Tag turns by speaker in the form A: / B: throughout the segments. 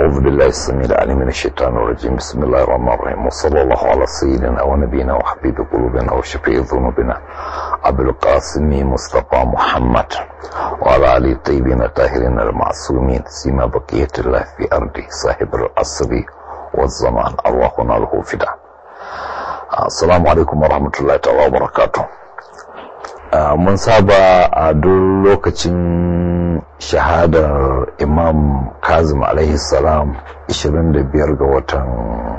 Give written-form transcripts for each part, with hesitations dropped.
A: أعوذ بالله السميع العليم من الشيطان الرجيم. بسم الله الرحمن الرحيم، وصلى الله على سيدنا ونبينا وحبيب قلوبنا وشفيع ذنوبنا أبي القاسم مصطفى محمد وعلى آله الطيبين الطاهرين المعصومين سيما بقية الله في أرضه صاحب العصر والزمان أرواحنا له فداء. السلام عليكم ورحمة الله تعالى وبركاته. mun saba a duk lokacin shahadar Imam Kazim alaihi salam 25 ga watan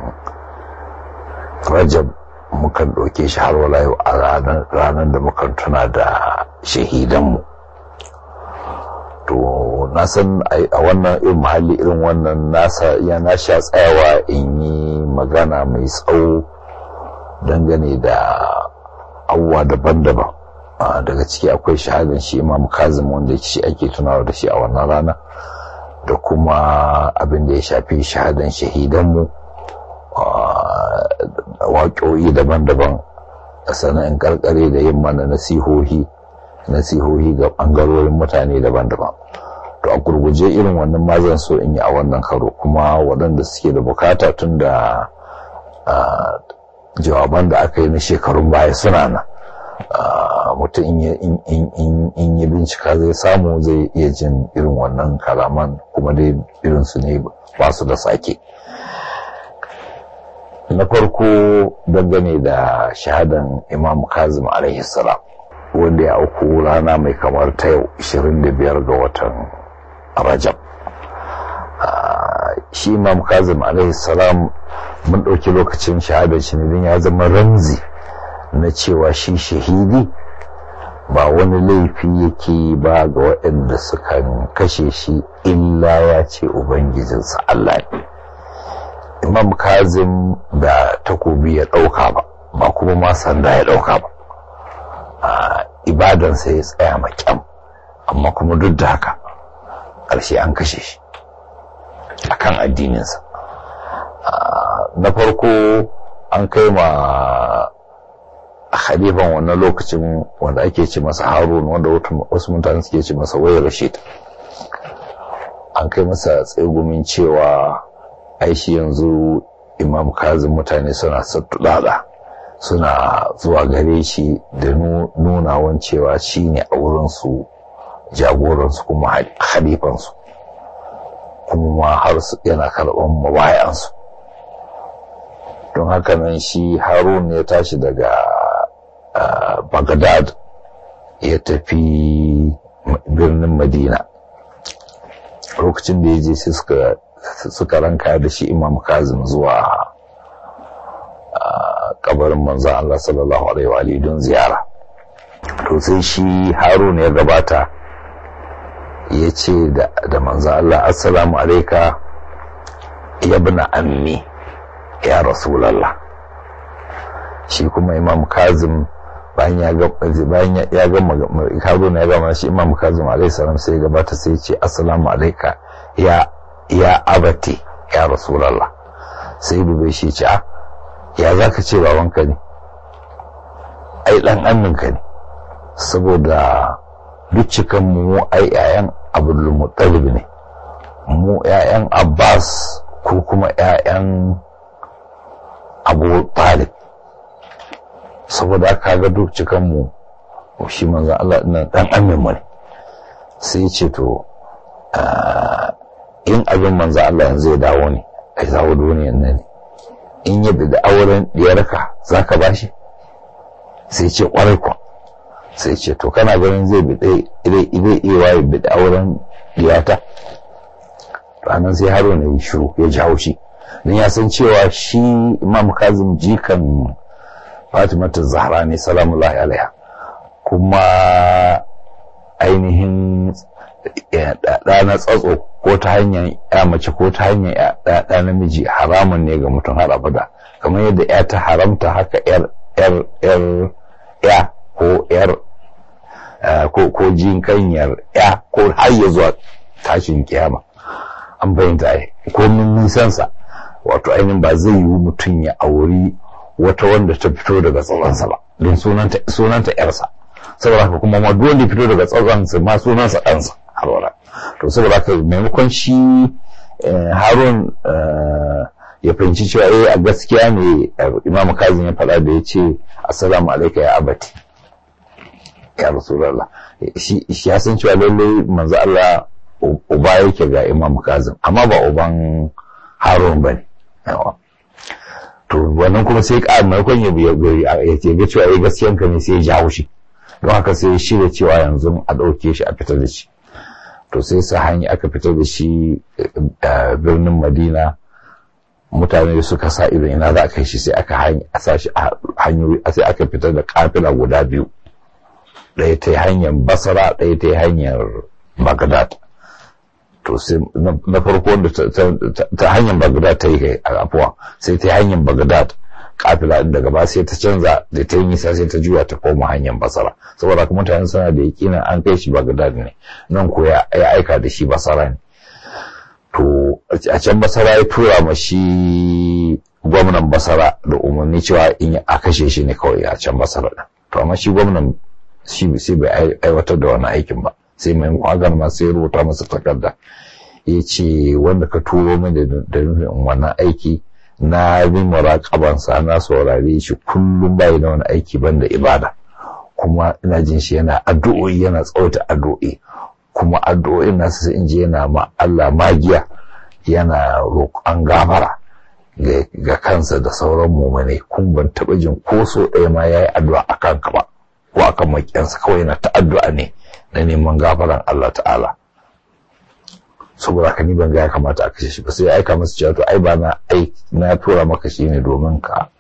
A: Rajab mukan ɗauke shi har wala yau a ranar da mukan tuna da shahidanmu. To na san a wannan irin mahalli irin wannan na sha tsayawa in yi magana mai tsawo dangane da abubuwa daban-daban. Daga ciki akwai shahadar shi Imam Kazim wanda shi ake tunawa da shi a wannan rana, da kuma abin da ya shafi shahadar shahidanmu, waƙoƙi daban-daban, sannan in karkare da yin mana nasihohi ga ɓangarorin mutane daban-daban. To a gurguje irin wannan ma zan so in yi a wannan karo, kuma waɗanda suke da bukata tun da jawaban da aka yi na shekarun baya suna nan. Mutum in yi bincika zai samu zai iya jin irin wannan kalaman, kuma dai irinsu ne ba su da sake. Na farko dangane da shahadan Imam Kazim alaihi salam, wanda ya auku rana mai kamar ta yau 25 ga watan Rajab. Shi Imam Kazim alaihi salam mun ɗauki lokacin shahadar shi ne ya zama ramzi na cewa shi shahidi ba wani laifi yake ba ga waɗanda suka kashe shi illa ya ce ubangijinsa Allah ne. Imam Kazim da takobi ya ɗauka ba kuma ma sanda ya ɗauka ba, ibadansa ya tsaya makyam, amma kuma duk da haka ƙarshe an kashe shi akan addininsa. Na farko an kai ma khalifan wannan lokacin wanda ake ce masa Harun, wanda wasu mutane suke ce masa wai Rashid, an kai masa tsegumin cewa aishi yanzu Imam Kazim mutane suna sattuɗaɗa, suna zuwa gare shi da nunawan cewa shi ne a wurinsu jagoransu kuma khalifansu, kuma har yana karɓar mabayansu. Don haka nan shi Harun ya tashi daga Baghdad ya tafi birnin Madina. Lokacin da ya je sai suka ranka da shi Imam Kazim zuwa kabarin manzon Allah sallallahu alaihi wa alihi don ziyara. To sai shi Harun ya gabata ya ce da manzon Allah, assalamu alaika ya ibn ammi ya Rasulallah. Shi kuma Imam Kazim bayan ya gama Harun ya gama shi Imam Kazim alaihi salam sai ya gabata sai ya ce assalamu alaika ya abati ya Rasulallah. Sai dube shi ce ya zaka ce babanka ne? Ai dan aminka ne, saboda duk cikan mu ai ƴaƴan Abdul Muttalib ne, mu ƴaƴan Abbas ko kuma ƴaƴan Abu Talib, saboda aka ga duk cikan mu shi manzo Allah ɗin dan amin mu ne. Sai ce to in abin manzo Allah yanzu ya dawo ne, ai zawo duniyan nan ne, in ya da auren diyarka zaka bashi? Sai ce kwarai kwa. Sai ce to kana ganin zai iya ya bi da auren diyata? Ranar sai Haruna ya shiru, ya ji haushi, don ya san cewa shi Imam Kazim jikan Fatimatu Zahra ne salamullahi alaiha, kuma ainihin ɗa na tsatso ko ta hanyar ya mace ko ta hanyar ɗa namiji haramun ne ga mutum har abada, kamar yadda ya ta haramta haka ya ko jinkanyar ya ko har ya zuwa tashin kiyama. An bayyanta ko min nisansa, wato ainihin ba zai yi mutum ya auri wata wanda ta fito daga tsatsansa ba, don sunanta yarsa, saboda haka kuma ma duk wanda fito daga tsatsansa ma sunansa ɗansa har wala. To saboda haka maimakon shi Harun ya fahimci cewa a gaskiya ne Imam Kazim ya faɗa da ya ce assalamu alaika ya abati ya Rasulullah. Shi ya san cewa lallai manzo Allah uba yake ga Imam Kazim amma ba uban Harun bane. To wannan kuma sai ka maimakon ya ce ga cewa gaskiyanka ne sai ya jawo shi, don haka sai ya shirya cewa yanzu a ɗauke shi a fitar da shi. To sai sa hanya aka fitar da shi birnin Madina, mutane suka sa idan ina za a kai shi sai aka sa shi a hanyoyi, sai aka fitar da kafila guda biyu, ɗaya ta hanyar Basra ɗaya ta hanyar Baghdad. To sai na farko wanda ta hanyar Baghdad ta yi kai afuwa, sai ta hanyar Baghdad kafila din daga ba sai ta canza da ta yi nisa sai ta juya ta koma hanyar Basra, saboda kuma mutane suna da yakinin an kai shi Baghdad ne, nan ko ya aika da shi Basra ne. To a can Basra ya tura ma shi gwamnan Basra da umarni cewa in a kashe shi ne kawai a can Basra din. To amma shi gwamnan sai bai aiwatar da wani aikin ba, sai mai hagan ma sai rubuta masa takarda ya ce wanda ka turo min da nufin wannan aiki na bi muraƙabansa, na saurare shi kullum bai da wani aiki banda ibada, kuma ina jin shi yana addu'o'i, yana tsawaita addu'o'i, kuma addu'o'in nasu sai in je yana ma Allah magiya, yana roƙon gafara ga kansa da sauran mu'minai, kun ban taɓa jin ko so ɗaya ma yayi addu'a akan ka ba ko akan makiyansa, kawai yana ta addu'a ne na neman gafaran Allah ta'ala. Saboda haka ni ban ga ya kamata a kashe shi ba, sai ya aika masa cewa to ai ba na tura maka shi ne domin ka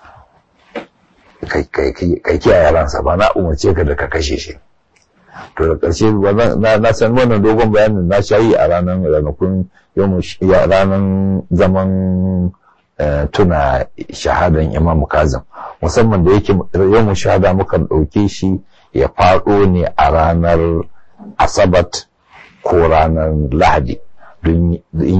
A: kai kiyaye ransa ba, na umarce ka da ka kashe shi. To da ƙarshe na san wannan dogon bayanin na shayi a ranakun ranar zaman tuna shahadan Imam Kazim, musamman da yake yawon shahada mukan ɗauke shi ya faɗo ne a ranar Asabat ko ranar Lahadi don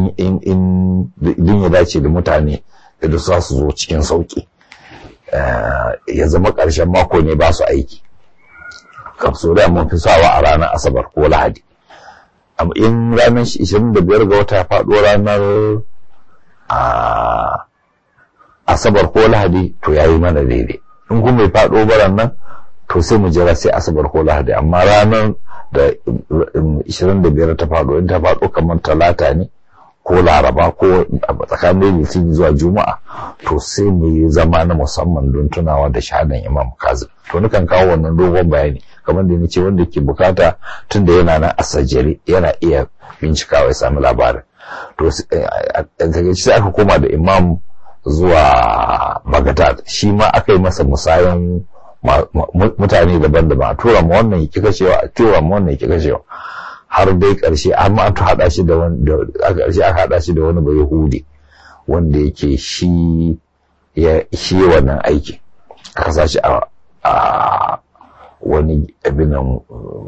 A: ya dace da mutane da su zo cikin sauƙi, ya zama ƙarshen mako ne ba su aiki. Kafso da mun fi sawa a ranar Asabar ko Lahadi, amma in ranar 25 ga wata faɗo ranar Asabar ko Lahadi to yayi mana daidai. In kuma bai faɗo baran nan to sai mu jira sai Asabar ko Lahadi, amma ranar da 25 ta faɗo, in ta faɗo kamar Talata ne ko Laraba ko tsakanin Litinin zuwa Juma'a, to sai mu yi zama na musamman don tunawa da shahadan Imam Kazim. To nukan kawo wannan dogon bayani kamar da nace wanda ke bukata tunda yana nan a sajjare yana iya bincikawa ya sami labarin. To sai aka koma da Imam zuwa Baghdad, shi ma aka yi masa musayan mutane daban-daban, a tura ma wannan yake kashewa, a tura ma wannan yake kashewa, har dai ƙarshe amma an haɗa shi da wani ƙarshe aka haɗa shi da wani Bayahudi wanda yake shi wannan aiki, aka sa shi a wani abin nan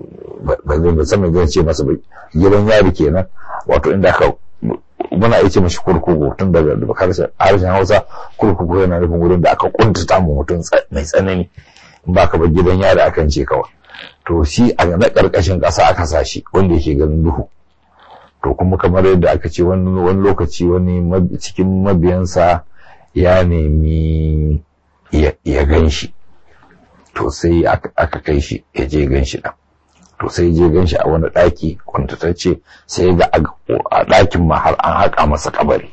A: ba san me zan ce masa ba, gidan yari kenan, wato inda aka muna iya ce mashi kurkuku, tun daga harshen Hausa kurkuku yana nufin wurin da aka kuntata mu mutum mai tsanani, in ba ka ba gidan yari akan ce kawai. To shi a na ƙarƙashin ƙasa aka sa shi wanda yake ganin duhu. To kuma kamar yadda aka ce wani lokaci wani cikin mabiyansa ya nemi ya gan shi, to sai aka kai shi ya je gan shi ɗan. To sai je gan shi a wani ɗaki kwantatacce, sai ga a ɗakin ma har an haƙa masa kabari.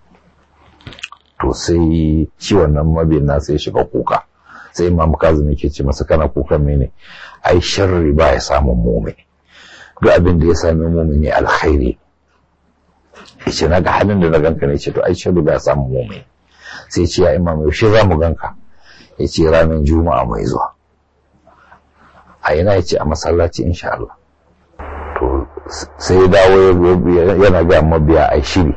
A: To sai shi wannan mabiyan nasa ya shiga kuka, sai Imam Kazim yake ce masa kana kukan mene? Ai sharri ba ya samun mumini, duk abin da ya sami mumini alkhairi. Yace na ga halin da na ganka ne, ce to ai sharri ba ya samun mumini. Sai ce ya Imam yaushe za mu ganka? Yace ranar Juma'a mai zuwa. A ina? Yace a masallaci insha Allah. To sai ya dawo yana ga mabiya ai shiri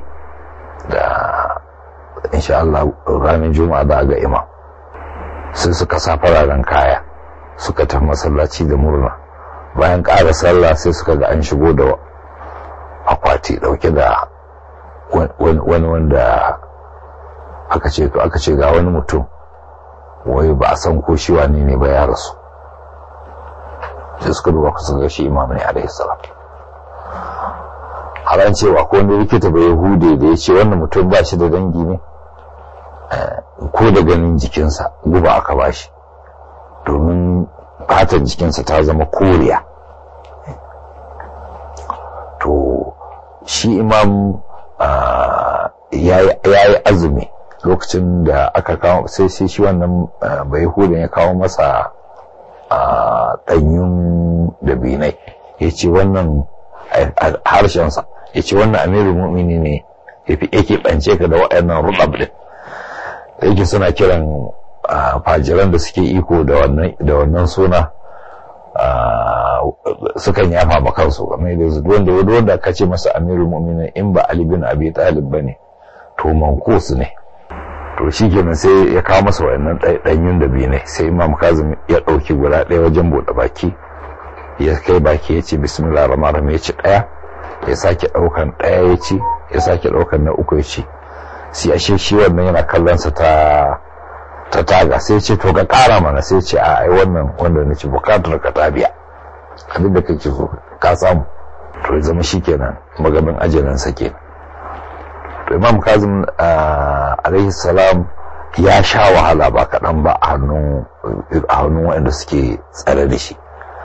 A: da insha Allah ranar Juma'a za a ga Imam. Sai suka sa fararen kaya suka tafi masallaci da murna. Bayan ƙara sallah sai suka ga an shigo da akwati dauke da wani wanda aka ce ga wani mutum wai ba a san ko shi wani ne ba ya rasu. Sai suka duba kusa ga shi Imam ne alaihi salam. har an cewa ko wani likita bai hude da ya ce wannan mutum ba shi da dangi ne, ko da ganin jikinsa guba aka ba shi domin fatan jikinsa ta zama koriya. To shi imam ya yi azumi lokacin da aka kawo, sai shi wannan bai hudun ya kawo masa ɗanyun dabinai, ya ce wannan harshensa, ya ce wannan amirul mu'mini ne yake ɓance ka da waɗannan rubab ɗin da yake suna kiran fajiran da suke iko da wannan suna sukan yafa ma kansu kamar da su wanda aka ce masa amirul mu'minin in ba Ali bin Abi Talib bane to manqus ne. To shikenan sai ya kawo masa wayannan danyun da bi ne, sai Imam Kazim ya dauki guda ɗaya wajen bude baki, ya kai baki ya ce bismillahir rahmanir rahim, ya ci ɗaya, ya sake daukan ɗaya ya ci, ya sake daukan na uku ya ci. Sai ashe shi wannan yana kallon sa ta taga, sai ce to ka kara mana, sai ce a ai wannan wanda nace bukatar ka ta biya, abin da kake so ka samu. To ya zama shikenan maganin ajalin sa kenan. To Imam Kazim alaihi salam ya sha wahala ba kaɗan ba a hannun waɗanda suke tsare da shi,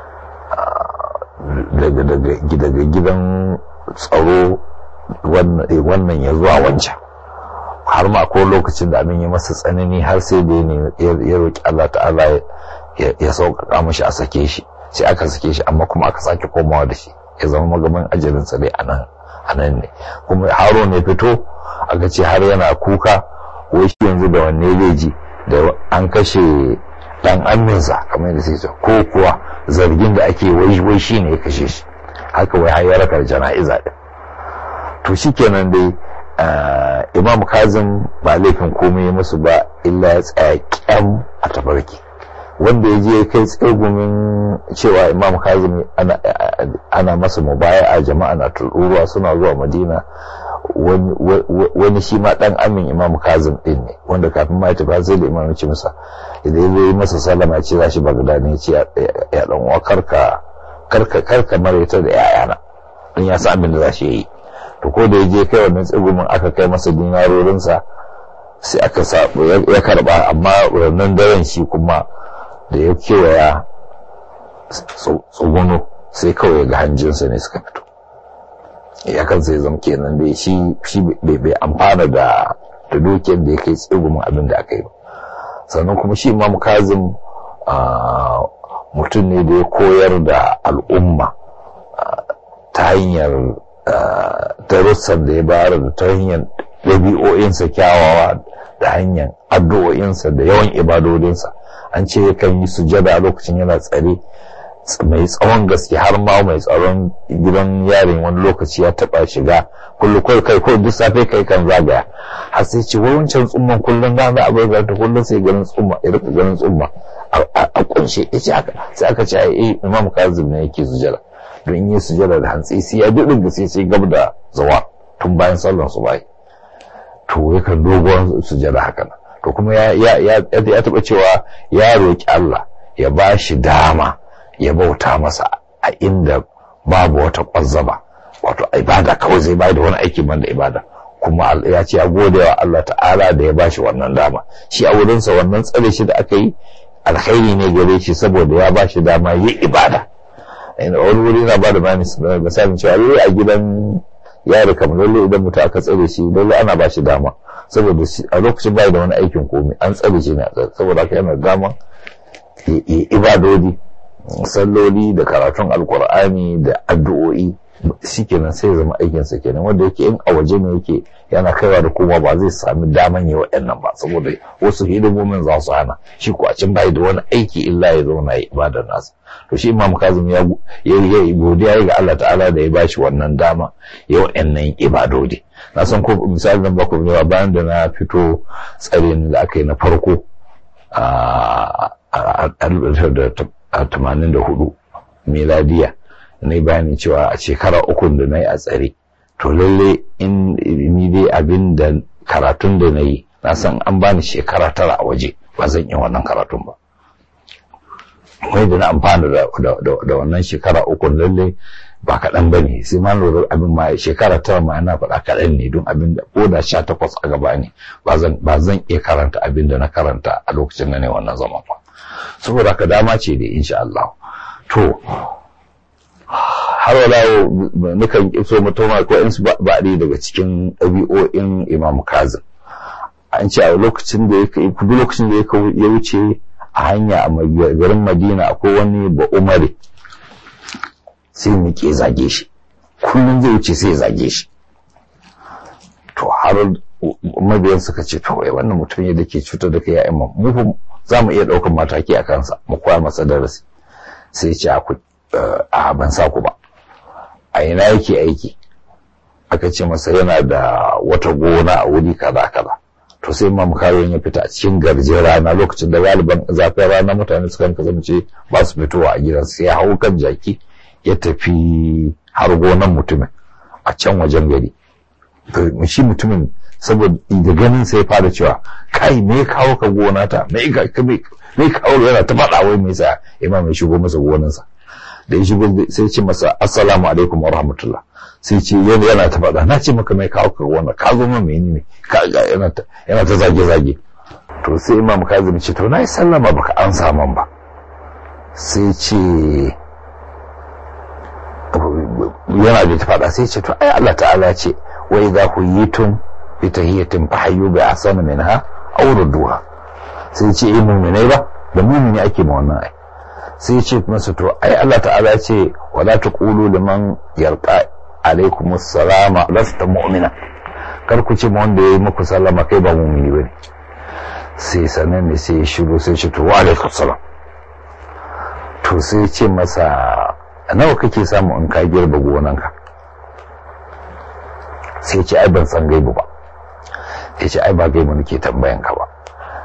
A: daga gidan tsaro wannan ya zuwa wancan, har ma ko lokacin da abin ya masa tsanani har sai da ya roƙi Allah ta'ala ya sauƙaƙa mashi a sake shi, sai aka sake shi, amma kuma aka sake komawa da shi, ya zama magaban ajalin sa dai a nan ne. Kuma Harun ya fito aka ce har yana kuka, wai shi yanzu da wanne zai ji, da an kashe dan aminsa kamar yadda sai ko kuwa zargin da ake wai shi ne ya kashe shi, haka wai har ya raka jana'iza din. To shikenan dai Imam Kazim ba laifin komai musu ba illa ya tsaya kyam a tafarki. Wanda ya je kai tsegumin cewa Imam Kazim ana masa mubaya'a, jama'a na tururuwa suna zuwa Madina, wani shi ma dan amin Imam Kazim din ne, wanda kafin ma ya tafi sai da Imam ya ce masa idan ya yi masa sallama ce za shi Bagdad ne, ya ce ya dan uwa karka maraita da yayana, dan ya san abin da za shi yi. To ko da ya je kai wannan tsigumin aka kai masa dinarorinsa, sai aka ya karba, amma wannan daren shi kuma da ya kewaya tsuguno sai kawai ga hanjinsa ne suka fito. Ya kan sai zama kenan dai shi bai amfana da dukiyar da ya kai tsigumin abin da aka yi ba. Sannan kuma shi Imam Kazim mutum ne da ya koyar da al'umma ta hanyar darussan da ya bayar, da ta hanyar ɗabi'o'insa kyawawa, da hanyar addu'o'insa da yawan ibadodinsa. An ce yakan yi sujada lokacin yana tsare mai tsawon gaske, har ma mai tsaron gidan yarin wani lokaci ya taba shiga kullu kai ko duk safe kai kan zagaya, har sai ce wai wancan tsumman kullun ga za a bai ta kullun sai ganin tsumma, ya rika ganin tsumma a kunshe. yace haka sai aka ce ai Imam Kazim ne yake sujada, don in yi sujada da hantsi sai ya dudin da sai gab da zawa tun bayan sallar subahi, to yakan dogon sujada haka nan. To kuma ya taba cewa ya roki Allah ya ba shi dama ya bauta masa a inda babu wata kwazzaba, wato ibada kawai zai bayar da wani aiki banda ibada. Kuma ya ce ya gode wa Allah ta'ala da ya ba shi wannan dama. Shi a wurinsa wannan tsare shi da aka yi alkhairi ne gare shi, saboda ya ba shi dama yi ibada. Wani wuri na ba da misalin cewa lalle a gidan yari kamar lalle idan mutum aka tsare shi lalle ana ba shi dama, saboda a lokacin bai da wani aikin komai, an tsare shi ne, saboda haka yana dama ibadodi, salloli da karatun alkur'ani da addu'o'i, shikenan sai ya zama aikinsa kenan. Wanda yake in a waje ne yake yana kaiwa da kuma ba zai sami daman yi waɗannan ba, saboda wasu hidimomin za su hana shi, ko a can bai da wani aiki illa ya zauna ya ibadar nasa. To shi Imam Kazim ya godiya ga Allah ta'ala da ya bashi wannan dama ya waɗannan ibadodi. Na san ko misali nan ba ku ne bayan da na fito tsare da aka yi na farko a 1984 miladiya, ne bayani cewa a shekara 3 da na yi a tsare, to lalle in ni dai abin da karatun da na yi, na san an bani shekara 9 a waje ba zan yi wannan karatun ba. Wai da na amfana da wannan shekara 3 lalle ba kaɗan ba ne. Sai ma lura abin ma shekara tara ma ana faɗa kaɗan ne, don abin da ko da 18 a gaba ne ba zan iya karanta abin da na karanta a lokacin da ne wannan zaman ba. Saboda haka dama ce da insha Allah. To har wala nukan so mutuma ko in su ba daga cikin ɗabi'o'in Imam Kazim. An ce a lokacin da ya wuce a hanya a garin Madina akwai wani ba Umari, sai mu ke zage shi, kullum zai wuce sai ya zage shi. To har mabiyan suka ce to wai wannan mutum ne da ke cutar da kai ya imam, mu za mu iya ɗaukar mataki a kansa, mu koya masa darasi. Sai ya ce a ban sa ku ba, a ina yake aiki? Aka ce masa yana da wata gona a wuri kaza kaza. To sai Imam Kazim ya fita a cikin garjin rana, lokacin da galiban zafin rana mutane sukan kasance ba su fitowa a gidan, sai ya hau kan jaki ya tafi har gonan mutumin a can wajen gari. To shi mutumin saboda da ganin sai ya fara cewa kai me kawo ka gona ta, me kawo, yana ta faɗa wai me yasa Imam ya shigo masa gonansa. Da ya shigo sai ce masa assalamu alaikum wa rahmatullah. Sai ce yana ta faɗa, na ce maka mai kawo ka gona, ka zo min menene, yana ta zage-zage. To sai Imam Kazim ce to na yi sallama baka ansa man ba. Sai ce yana da ta faɗa, sai ce to ai Allah ta'ala ce wa idza huyitum bi tahiyatin fahayyu bi ahsani minha aw rudduha. Sai ce mu'minai ba, da mu'mini ake ma wannan ai. Sai ce masa to ai Allah ta'ala ce wala taqulu liman yarqa alaikumus salama lasta mu'mina, kar ku ce wanda yayi muku sallama kai ba mu'mini bane. Sai sanan ne sai ya shigo sai ce to wa alaikus salam. To sai ce masa nawa kake samu in ka girba gonanka? Sai ce ai ban san gaibu ba. Sai ce ai ba gaibu nake tambayan ka ba,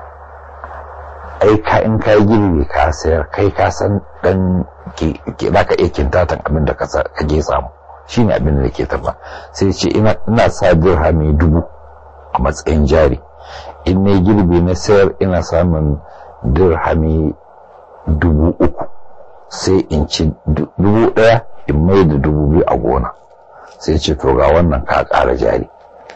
A: ai ka in ka girbe ka sayar kai ka san dan ke zaka iya kintatan abin da ka je samu, shine abin da nake taba. Sai ce ina sa dirhami 1000 a matsayin jari, in ne girbe na sayar ina samun dirhami 3000, sai in ci 1000 in mai da 2000 a gona. Sai ce to ga wannan ka ƙara jari.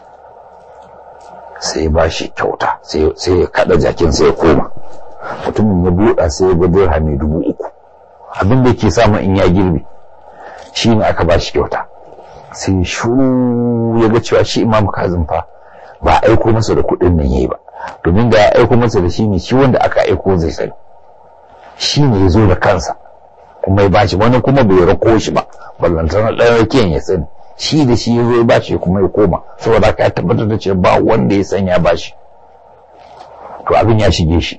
A: Sai ba shi kyauta, sai ya kada jakin sai ya koma. Mutumin ya buɗa sai ya ga dirhami 3000, abin da yake samun in ya girbe shi ne aka ba shi kyauta. Sai shuru ya ga cewa shi Imam Kazim fa ba aiko masa da kuɗin nan yayi ba, domin da ya aiko masa da shi ne shi wanda aka aiko zai sani, shi ne ya zo da kansa kuma ya bashi, wani kuma bai rako shi ba ballantana ɗan rakiyan ya sani, shi da shi ya zo ya bashi kuma ya koma, saboda haka ya tabbatar da cewa ba wanda ya san ya bashi. To abin ya shige shi,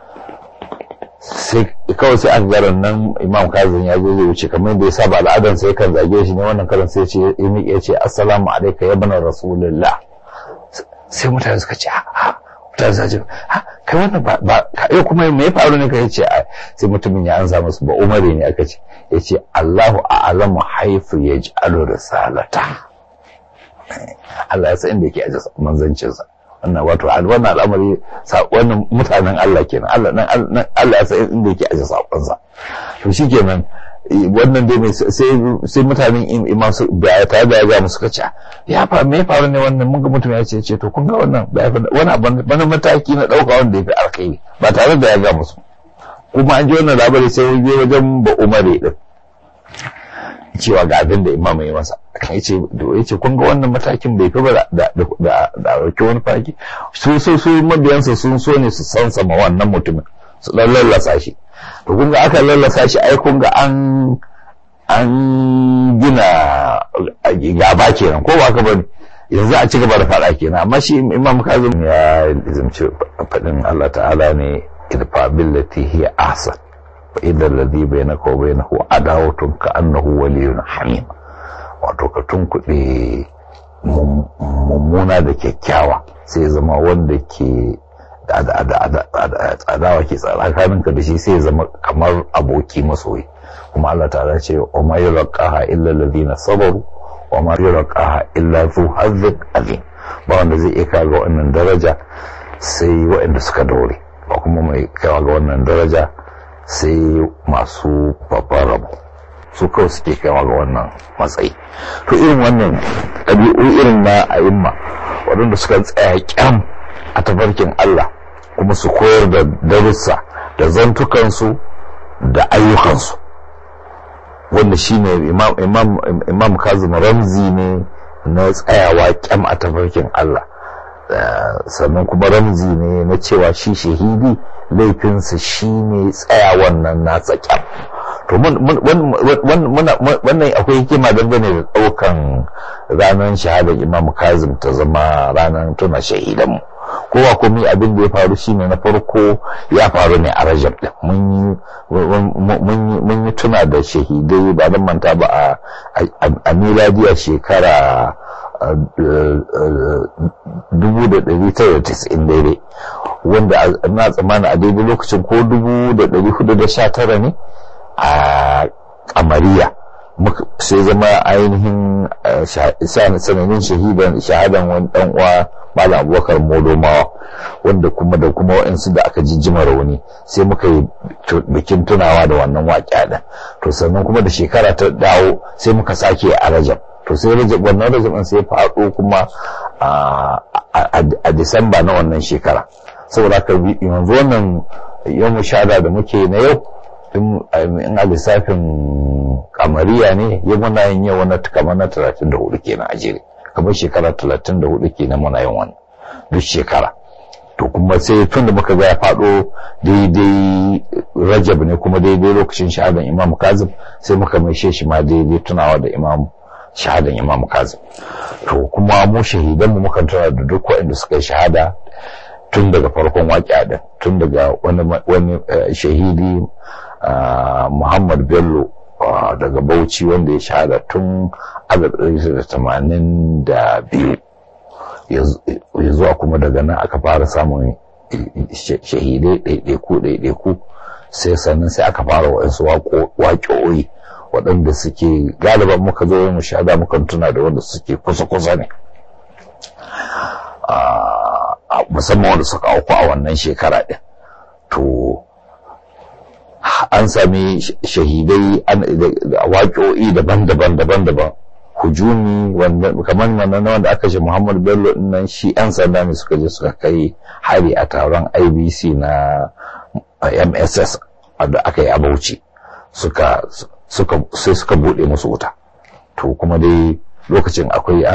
A: sai kawai sai aka garan nan Imam Kazim ya zo zai wuce, kamar yadda ya saba al'adan sai kan zage shi ne, wannan karan sai ya ce assalamu alayka ya bana rasulullah. Sai mutane suka ce mutane suka ce kai wannan ba yau kuma me ya faru ne? Kai ce sai mutumin ya ansa musu ba Umari ne aka ce, ya ce Allahu a'lamu haifu yaj'alu risalata, Allah ya san inda yake aje manzancinsa. wannan wato wannan al'amari wannan mutanen Allah kenan, Allah ya san inda yake aje sakonsa. To shikenan wannan dai sai mutanen imam su da tare da ya ga musu kace ya fa me faru ne wannan, mun ga mutum ya ce to kun ga wannan wani mataki na dauka wanda yafi alkhairi, ba tare da ya ga musu. Kuma an ji wannan labari sai ya je wajen ba Umare din cewa ga abin da imam ya masa, yace kun ga wannan matakin bai fi ba da dauke wani faki. Su mabiyansa sun so ne su san sama wannan mutumin, su dan lallasa shi. To kun ga aka lallasa shi, ai kun ga an gina gaba kenan, ko ba ka bane, yanzu a ci gaba da fada kenan. Amma shi Imam Kazim ya izimci fadin Allah ta'ala ne, idfa billati hiya ahsan fa idha alladhi bainaka wa bainahu adawatun ka annahu waliyyun hamim. Wato ka tunkuɗe mummuna da kyakkyawa sai zama wanda ke adawa ke tsakaninka da shi sai zama kamar aboki masoyi. Kuma Allah ta'ala ce wa ma yulqaha illa alladhina sabaru wa ma yulqaha illa zu hazzin azim. Ba wanda zai iya kawo wannan daraja sai waɗanda suka daure, ba kuma mai kawo ga wannan daraja sai masu babban rabo. su kawai suke kaiwa ga wannan matsayi. To irin wannan ɗabi'u irin na a'imma waɗanda suka tsaya kyam a tafarkin Allah kuma su koyar da darussa da zantukansu da ayyukansu, wanda shine imam Kazim ramzi ne na tsayawa kyam a tafarkin Allah, sannan kuma ramzi ne na cewa shi shahidi laifinsa shine tsayawan nan nasa kyam. To wannan akwai hikima dangane da ɗaukan ranar shahadar Imam Kazim ta zama ranar tuna shahidanmu. Kowa komai abin da ya faru shine na farko ya faru ne a Rajab din. Mun yi tuna da shahidai ba dan manta ba a miladiya shekara 1990 daidai, wanda na tsammanin a daidai lokacin ko 1419 ne a kamariya sai zama ainihin sananin shahadan wani dan uwa Malam Abubakar Modomawa, wanda kuma waɗansu da aka jijjima rauni, sai muka yi bikin tunawa da wannan waƙiya din. To sannan kuma da shekara ta dawo sai muka sake a Rajab. To sai wannan Rajab ɗin sai faɗo kuma a Disamba na wannan shekara. Saboda haka yanzu wannan yawmu shahada da muke na yau, in a lissafin kamariya ne ya muna yin yau na kamar na 34 kenan a jere, kamar shekara 34 kenan muna yin wannan duk shekara. To kuma sai tun da muka ga ya faɗo daidai Rajab ne kuma daidai lokacin shahadan Imam Kazim, sai muka mai shi ma daidai tunawa da shahadan Imam Kazim. To kuma mu shahidan mu muka tuna da duk waɗanda suka yi shahada tun daga farkon waƙiya din, tun daga wani shahidi Muhammad Bello daga Bauchi wanda ya shahada tun 1982 ya zuwa kuma daga nan aka fara samun shahidai ɗaiɗaiku, sai sannan sai aka fara waɗansu waƙoƙi waɗanda suke galiban muka zo mu shahada muka tuna da wanda suke kusa ne, musamman wanda suka auku a wannan shekara ɗin. To an sami shahidai a waƙoƙi daban-daban, hujumi kamar wannan wanda aka ce Muhammad Bello nan, shi 'yan sanda ne suka je suka kai hari a taron IBC na MSS da aka yi a Bauchi, sai suka buɗe musu wuta. To kuma dai lokacin akwai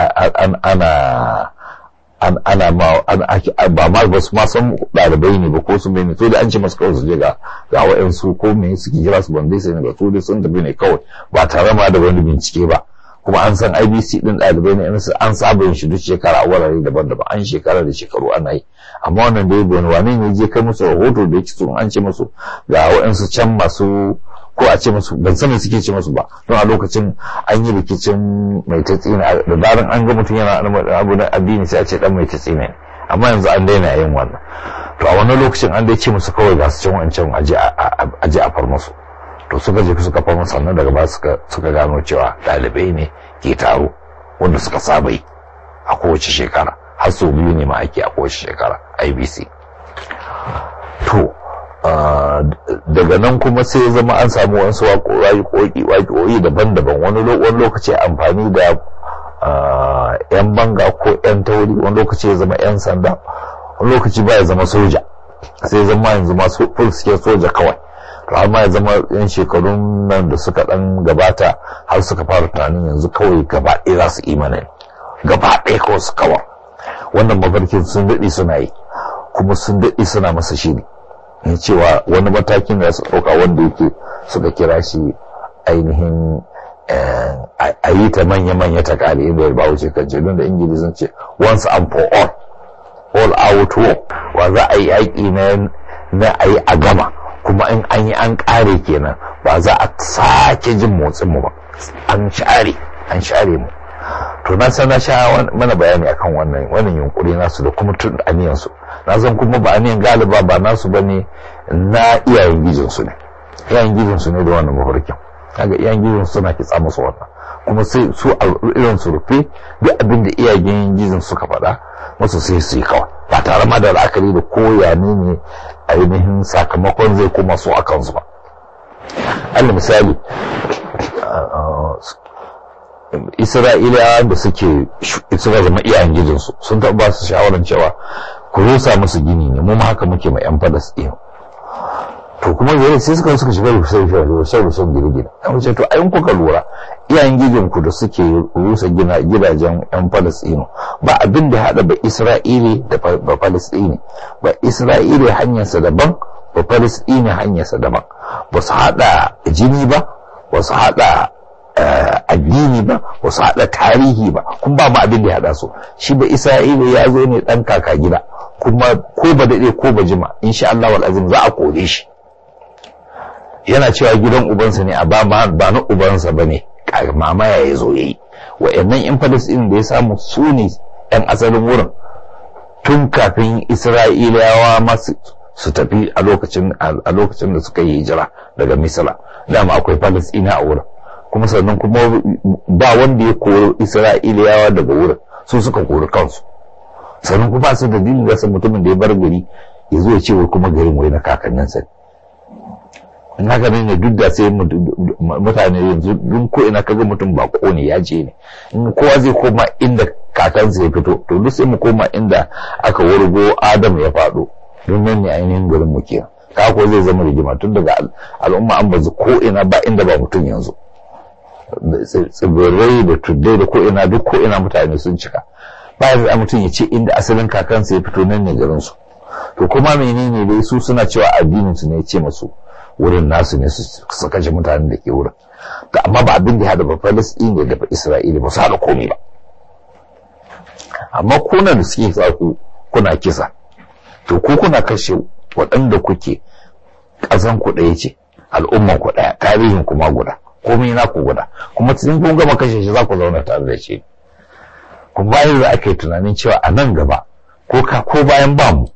A: ba ma ba su ma san ɗalibai ne ba ko su ne, to da an ce masu kawai su je ga wa'yansu ko me suke jira su bandai sai ne ba, to dai sun tafi ne kawai ba tare ma da wani bincike ba. Kuma an san IBC din ɗalibai ne an saba yin shi duk shekara a wurare daban-daban, an shekara da shekaru ana yi. Amma wannan dai wani ne je kai musu rahoto da yake so an ce musu ga wa'yansu can masu, ko a ce musu ban sani suke ce musu ba, don a lokacin an yi rikicin mai tatsina da zaran an ga mutum yana abu na addini sai a ce dan mai tatsina ne, amma yanzu an daina yin wannan. To a wannan lokacin an dai ce musu kawai ga su can wancan aje a far musu. To suka je suka far musu, sannan daga ba suka gano cewa ɗalibai ne ke taro wanda suka saba yi a kowace shekara, har sau 2 ne ma ake a kowace shekara IBC. To daga nan kuma sai ya zama an samu wasu waƙoƙi daban-daban, wani lokaci amfani da 'yan banga ko 'yan tauri, wani lokaci ya zama 'yan sanda, wani lokaci ba ya zama soja, sai zama yanzu masu suke soja kawai. To amma ya zama 'yan shekarun nan da suka ɗan gabata har suka fara tunanin yanzu kawai gaba ɗaya za su imana, gaba ɗaya kawai su kawar. Wannan mafarkin sun daɗe suna yi, kuma sun daɗe suna masa shiri ne cewa wani matakin da su ɗauka wanda yake suka kira shi ainihin a yi ta manya-manya ta kare, inda ba wuce kan ce, don da Ingilisin ce once and for all out war, wa za a yi yaƙi na a yi a gama, kuma in an yi an ƙare kenan ba za a sake jin motsin mu ba, an share mu. To na san na sha mana bayani akan wannan yunkuri nasu da kuma tun aniyan su. Na san kuma ba aniyan galiba ba nasu bane, na iyayen gijin su ne. Iyayen gijin su ne da wannan mafarkin. Kaga iyayen gijin su suna kitsa musu wannan. Kuma sai su irin su rufe duk abin da iyayen gijin suka faɗa musu sai su yi kawai. Ba tare ma da la'akari da koya ne ainihin sakamakon zai koma su a kansu ba. Alal misali Isra'ilawa da suka zama iyayen gijinsu sun taɓa ba su shawarar cewa ku rusa musu gini ne, mu ma haka muke ma 'yan Falasɗinu. To kuma yare sai suka shiga rusan gine-gine. An wuce to ayin kuka lura iyayen gijin ku da suke rusa gidajen 'yan Falasɗinu ba abin da haɗa ba Isra'ili da ba Falasɗini, ba Isra'ili hanyarsa daban, ba Falasɗini hanyarsa daban, ba su haɗa jini ba, ba su haɗa addini ba, ba su haɗa tarihi ba, kuma ba ma abin da ya haɗa su. Shi ba Isra'ila ya zo ne ɗan kaka gida, kuma ko ba daɗe ko ba jima insha Allah wal azim za a kore shi. Yana cewa gidan ubansa ne, a ba na ubansa ba ne, mamaya ya zo ya yi. Wa'annan 'yan Falasɗin da ya samu su ne 'yan asalin wurin tun kafin Isra'ilawa masu su tafi a lokacin da suka yi hijira daga Misra. Dama akwai Falasɗina a wurin, kuma sannan kuma ba wanda ya kori Isra'ilawa daga wurin, su suka kori kansu. Sannan kuma su da dalilin da mutumin da ya bar gari ya zo ya ce kuma garin wai na kakanninsa. In haka ne duk da sai mutane yanzu duk ko ina kaga mutum ba ne ya je ne, in kowa zai koma inda kakansa ya fito, to duk sai mu koma inda aka wurgo Adam ya faɗo, don nan ne ainihin garin mu kenan. Ka ko zai zama rigima tun daga al'umma an bazu ko ina ba inda ba mutum yanzu, tsibirai da tuddai da ko ina duk ko ina mutane sun cika. Ba da mutum ya ce inda asalin kakansa ya fito nan ne garin su. To kuma menene dai su suna cewa addinin su ne ya ce masu wurin nasu ne su kashe mutanen da ke wurin. To amma ba abin da ya hada ba Falasɗin da Isra'ila ba su haɗa komai ba. Amma kuna da suke sa ku kuna kisa, to ku kuna kashe waɗanda kuke ƙasan ku ɗaya ce, al'umman ku ɗaya, tarihin kuma guda, komai na ku guda, kuma cikin kun gama kashe shi za ku zauna tare da shi. Kuma bayan da aka yi tunanin cewa a nan gaba ko bayan ba mu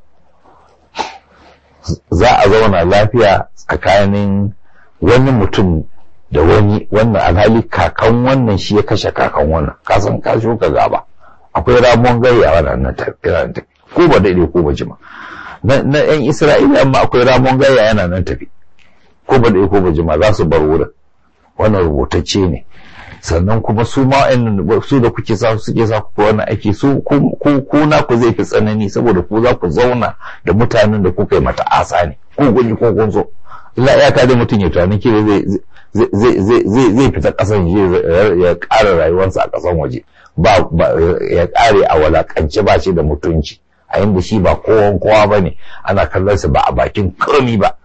A: za a zauna lafiya tsakanin wani mutum da wani, wannan alhali kakan wannan shi ya kashe kakan wannan, kasan ka shuka gaba, akwai ramuwan gayya wannan tafi ko ba daidai ko ba jima na 'yan Isra'ila, amma akwai ramuwan gayya yana nan tafi ko ba daidai ko ba jima za su bar wurin. Wannan rubutacce ne. Sannan kuma su ma su da suke sa ku wannan aiki, su ku na ku zai fi tsanani, saboda ku za ku zauna da mutanen da kuka yi mata asa ne, ko guni ko kun so. Illa ya ka dai mutum ya tunanin ke zai fita ƙasan ya ƙara rayuwarsa a ƙasan waje, ba ya ƙare a walakance, ba shi da mutunci, a inda shi ba kowa ba ne, ana kallon sa ba a bakin komi ba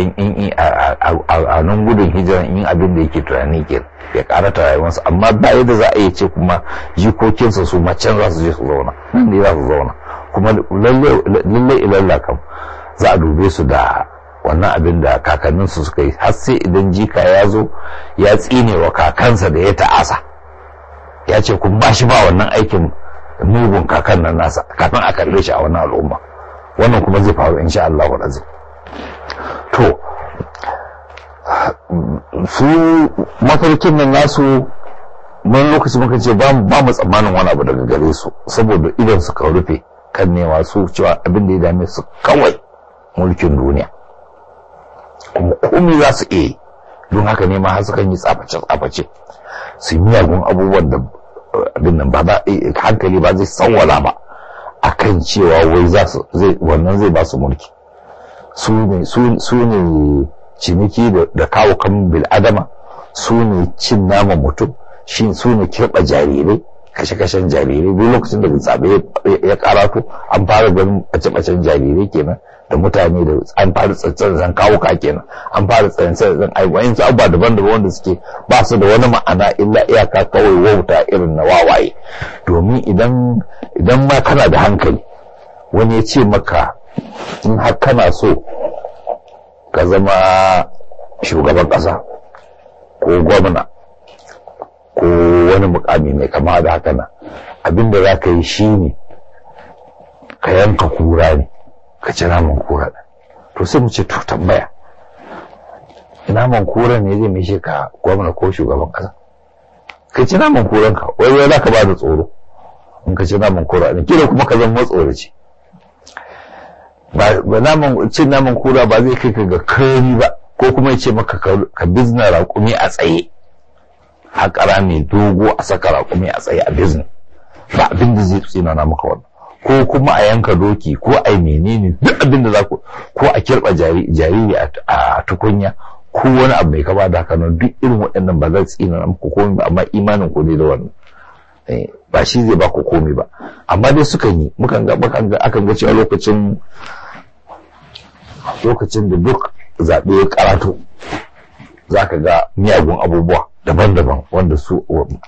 A: a nan gudun hijira, in abin da yake tunani ke ya karata rayuwarsa. Amma ba yadda za a iya ce kuma jikokinsa su macen za su je su zauna nan ne za su zauna, kuma lalle ilalla kam za a dube su da wannan abin da kakanninsu suka yi, har sai idan jika ya zo ya tsine wa kakansa da ya ta'asa, ya ce kun ba shi ba wannan aikin mugun kakan nan nasa kafin a kalle shi a wannan al'umma. Wannan kuma zai faru insha Allah wa razim. To su mafarkin nan nasu mun lokaci muka ce ba mu tsammanin wani abu daga gare su, saboda idan suka rufe kan nema su cewa abin da ya dame su kawai mulkin duniya, kuma komai za su iya. Don haka ne ma har sukan yi tsaface su miyagun abubuwan da abin nan ba hankali ba zai sawwala ba akan cewa wai wannan zai ba su mulki. Su ne ciniki da kawo kan bil'adama, su ne cin naman mutum, su ne kirɓa jarirai, kashe-kashen jarirai. Duk lokacin da zaɓe ya karato an fara ganin ɓace-ɓacen jarirai kenan, da mutane da an fara tsantsan kawuka kenan, an fara tsantsan aiwayin su abubuwa daban-daban wanda suke ba su da wani ma'ana illa iyaka kawai wauta irin na wawaye. Domin idan ma kana da hankali, wani ya ce maka in har kana so ka zama shugaban ƙasa ko gwamna ko wani mukami mai kama da haka nan, abinda za ka yi shi ne ka yanka kura ne, ka ci naman kura ɗin. To sai mu ce to tambaya, naman kura ne zai mai ka gwamna ko shugaban ƙasa? Ka ci naman kuranka, wai za ka ba da tsoro in ka ci naman kura ɗin, kila kuma ka zama matsoraci. Cin naman kura ba zai kai ka ga kari ba, ko kuma ya ce maka ka bizna raƙumi a tsaye haƙara mai dogo a saka raƙumi a tsaye a bizin, ba abin da zai tsinana maka wannan. Ko kuma a yanka doki ko a yi menene duk abin da za ku, ko a kirɓa jariri a tukunya ko wani abu mai kama da haka nan, duk irin waɗannan ba zai tsinana muku komai ba, amma imanin ku ne da wannan ba shi zai ba ku komai ba. Amma dai sukan yi, akan ga cewa lokacin da duk zaɓe ya karato za ka ga miyagun abubuwa daban-daban wanda su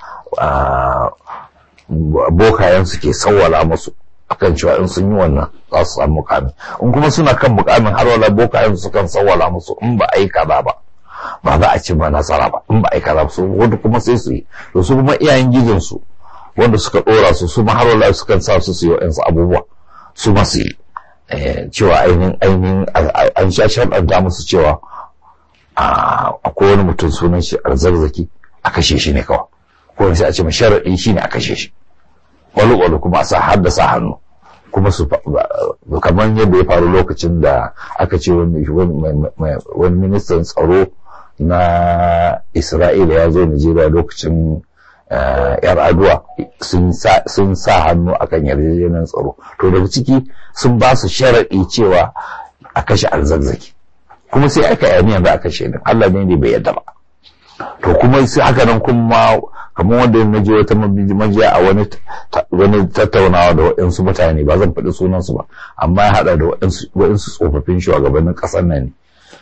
A: bokayen su ke sawwala musu akan cewa in sun yi wannan za su samu mukami. In kuma suna kan mukamin har wala bokayen su kan sawwala musu in ba a yi kaza ba za a ci ba nasara ba, in ba a yi kaza ba su wanda kuma sai su yi. To su kuma iyayen gijin su wanda suka dora su ma har wala su kan sa su yi wa'ansu abubuwa su ma su yi. Cewa ainihin an sharɗanta musu cewa akwai wani mutum sunan shi Arzarzaki a kashe shi ne kawai, ko sai a ce sharaɗi shi ne a kashe shi, wani kuma a haddasa hannu kuma su kamar yadda ya faru lokacin da aka ce wani ministan tsaro na Isra'ila ya zo Najeriya lokacin yar aduwa sun sa hannu akan yarjejeniyar tsaro. To daga ciki sun ba su sharaɗi cewa a kashe Arzarzaki, kuma sai aka yi yanzu aka kashe ni, Allah ne bai yadda ba. To kuma sai haka nan kuma kamar wanda na je wata majiya a wani tattaunawa da waɗansu mutane, ba zan faɗi sunansu ba, amma ya haɗa da waɗansu tsofaffin shugabannin ƙasar nan ne,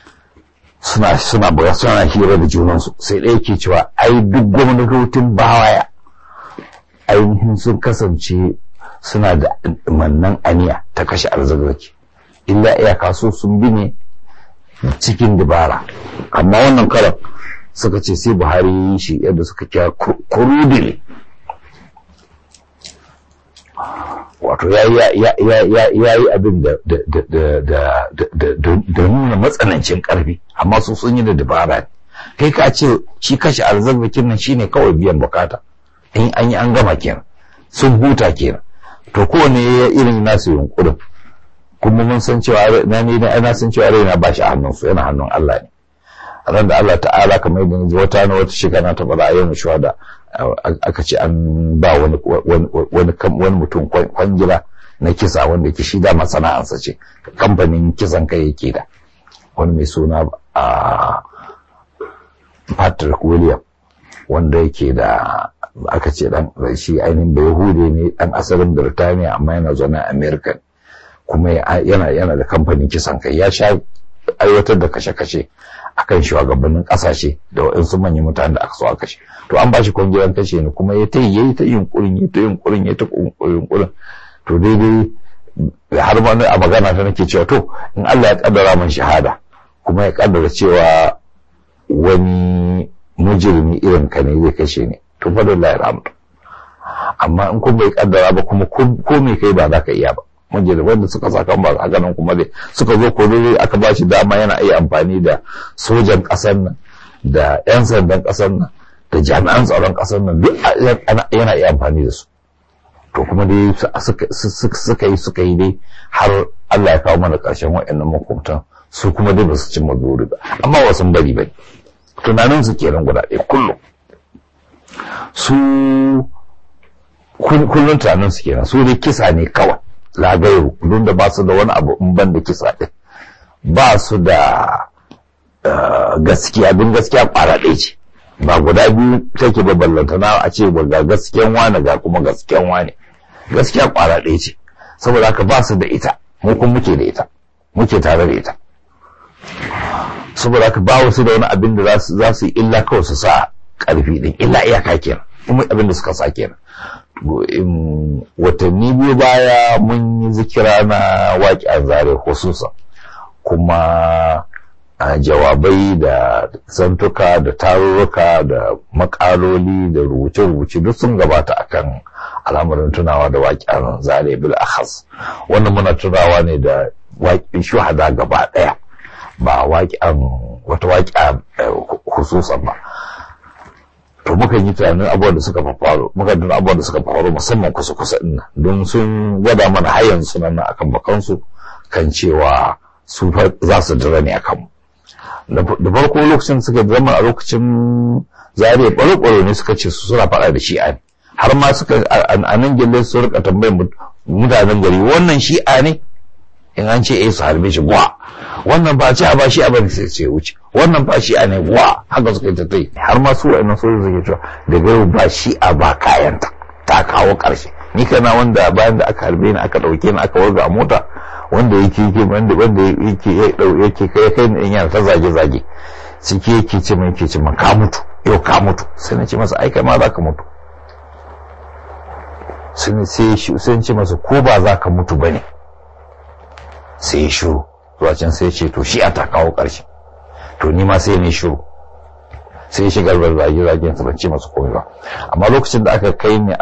A: suna hira da junansu, sai ɗaya ke cewa ai duk gwamnatocin bawaya ainihin sun kasance suna da mannan aniya ta kashe Arzarzaki, illa iyaka so sun bi ne cikin dabara. Amma wannan karan suka ce sai Buhari yi shi yadda suka kira kurudili, wato ya yi abin da nuna matsanancin karfi, amma su sun yi da dabara ne. Kai ka ce shi kashe Arzarzakin nan shine kawai biyan bukata, in an yi an gama kenan, sun huta kenan. To kowane ya irin nasu yunkurin, kuma mun san cewa na san cewa raina ba shi a hannunsu, yana hannun Allah ne. Ran da Allah ta'ala kamar yadda wata shekara ta bada ayyana shuhada aka ce an ba wani mutum kwangila na kisa wanda ke shi da masana'ansa ce, kamfanin kisan kai yake da wani mai suna Patrick William, wanda yake da aka ce dan shi ainihin bai Yahude ne, dan asalin Birtaniya amma yana zaune a American, kuma yana da kamfanin kisan kai. Ya sha aiwatar da kashe-kashe akan shugabannin kasashe da waɗansu manyan mutane da aka so a kashe. To an ba shi kwangilan kashe ne, kuma ya ta yunkurin. To daidai har ma a magana ta nake cewa to in Allah ya kaddara man shahada, kuma ya kaddara cewa wani mujirmi irin ka ne zai kashe ne, to fa da Allah ya amma in kun bai kaddara ba kuma ko me kai ba za ka iya ba. Mujirmi wanda suka saka ba a ganin kuma dai suka zo ko dai aka ba shi dama yana iya amfani da sojan kasar nan da 'yan sandan kasar nan da jami'an tsaron kasar nan duk yana iya amfani da su. To kuma dai suka yi dai har Allah ya kawo mana ƙarshen waɗannan makwabtan, su kuma dai ba su cin mazuri ba, amma ba sun bari ba. Tunanin su kenan guda ɗaya kullum, su kullum tunanin su kenan, su dai kisa ne kawai lagairu, don da ba su da wani abu in ban da kisa ɗin, ba su da gaskiya, don gaskiya ƙwara ɗaya ce, ba guda biyu take ba, ballantana a ce ga gaskiyan wane ga kuma gaskiyan wane. Gaskiya ƙwara ɗaya ce, saboda haka ba su da ita, mu kuma muke da ita, muke tare da ita. Saboda haka ba wasu da wani abin da za su yi illa kawai su sa ƙarfi ɗin, illa iyaka kenan, kuma abin da suka sa kenan. Watanni biyu baya mun yi zikira na waƙi a zare hususa, kuma jawabai da zantuka da tarurruka da makaloli da rubuce-rubuce duk sun gabata akan al'amarin tunawa da waƙen zare bil akhas. Wannan muna tunawa ne da waƙin shuhada gaba ɗaya, ba wata waƙa hususan ba. To muka yi tunanin abubuwan da suka faru musamman kusa-kusa ɗin nan, don sun gwada mana hayan sunan akan bakansu kan cewa su za su dira ne akan mu. da farko lokacin suka zama a lokacin zariya ɓaro-ɓaro ne suka ce su suna faɗa da shi'a ne, har ma suka a nan gelle su rika tambayar mutanen gari wannan shi'a ne, in an ce su harbe shi guwa, wannan ba ci a ba shi'a ba ne sai ce wuce, wannan ba shi'a ne guwa, haka suka yi tattai har ma su wa'annan sojoji suke cewa daga yau ba shi'a ba kayanta, ta kawo ƙarshe. Ni kana wanda bayan da aka harbe ni aka ɗauke ni aka warga a mota wanda yake kai ni yana ta zage-zage ciki yake ce ma ka mutu yau ka mutu, sai na ce masa ai kai ma za ka mutu, sai ce masa ko ba za ka mutu ba ne, sai ya shiru zuwa can sai ce to shi a ta kawo ƙarshe, to ni ma sai ne shiru, sai ya shigar da zage-zagen su ban ce masa komai ba. Amma lokacin da aka kai ni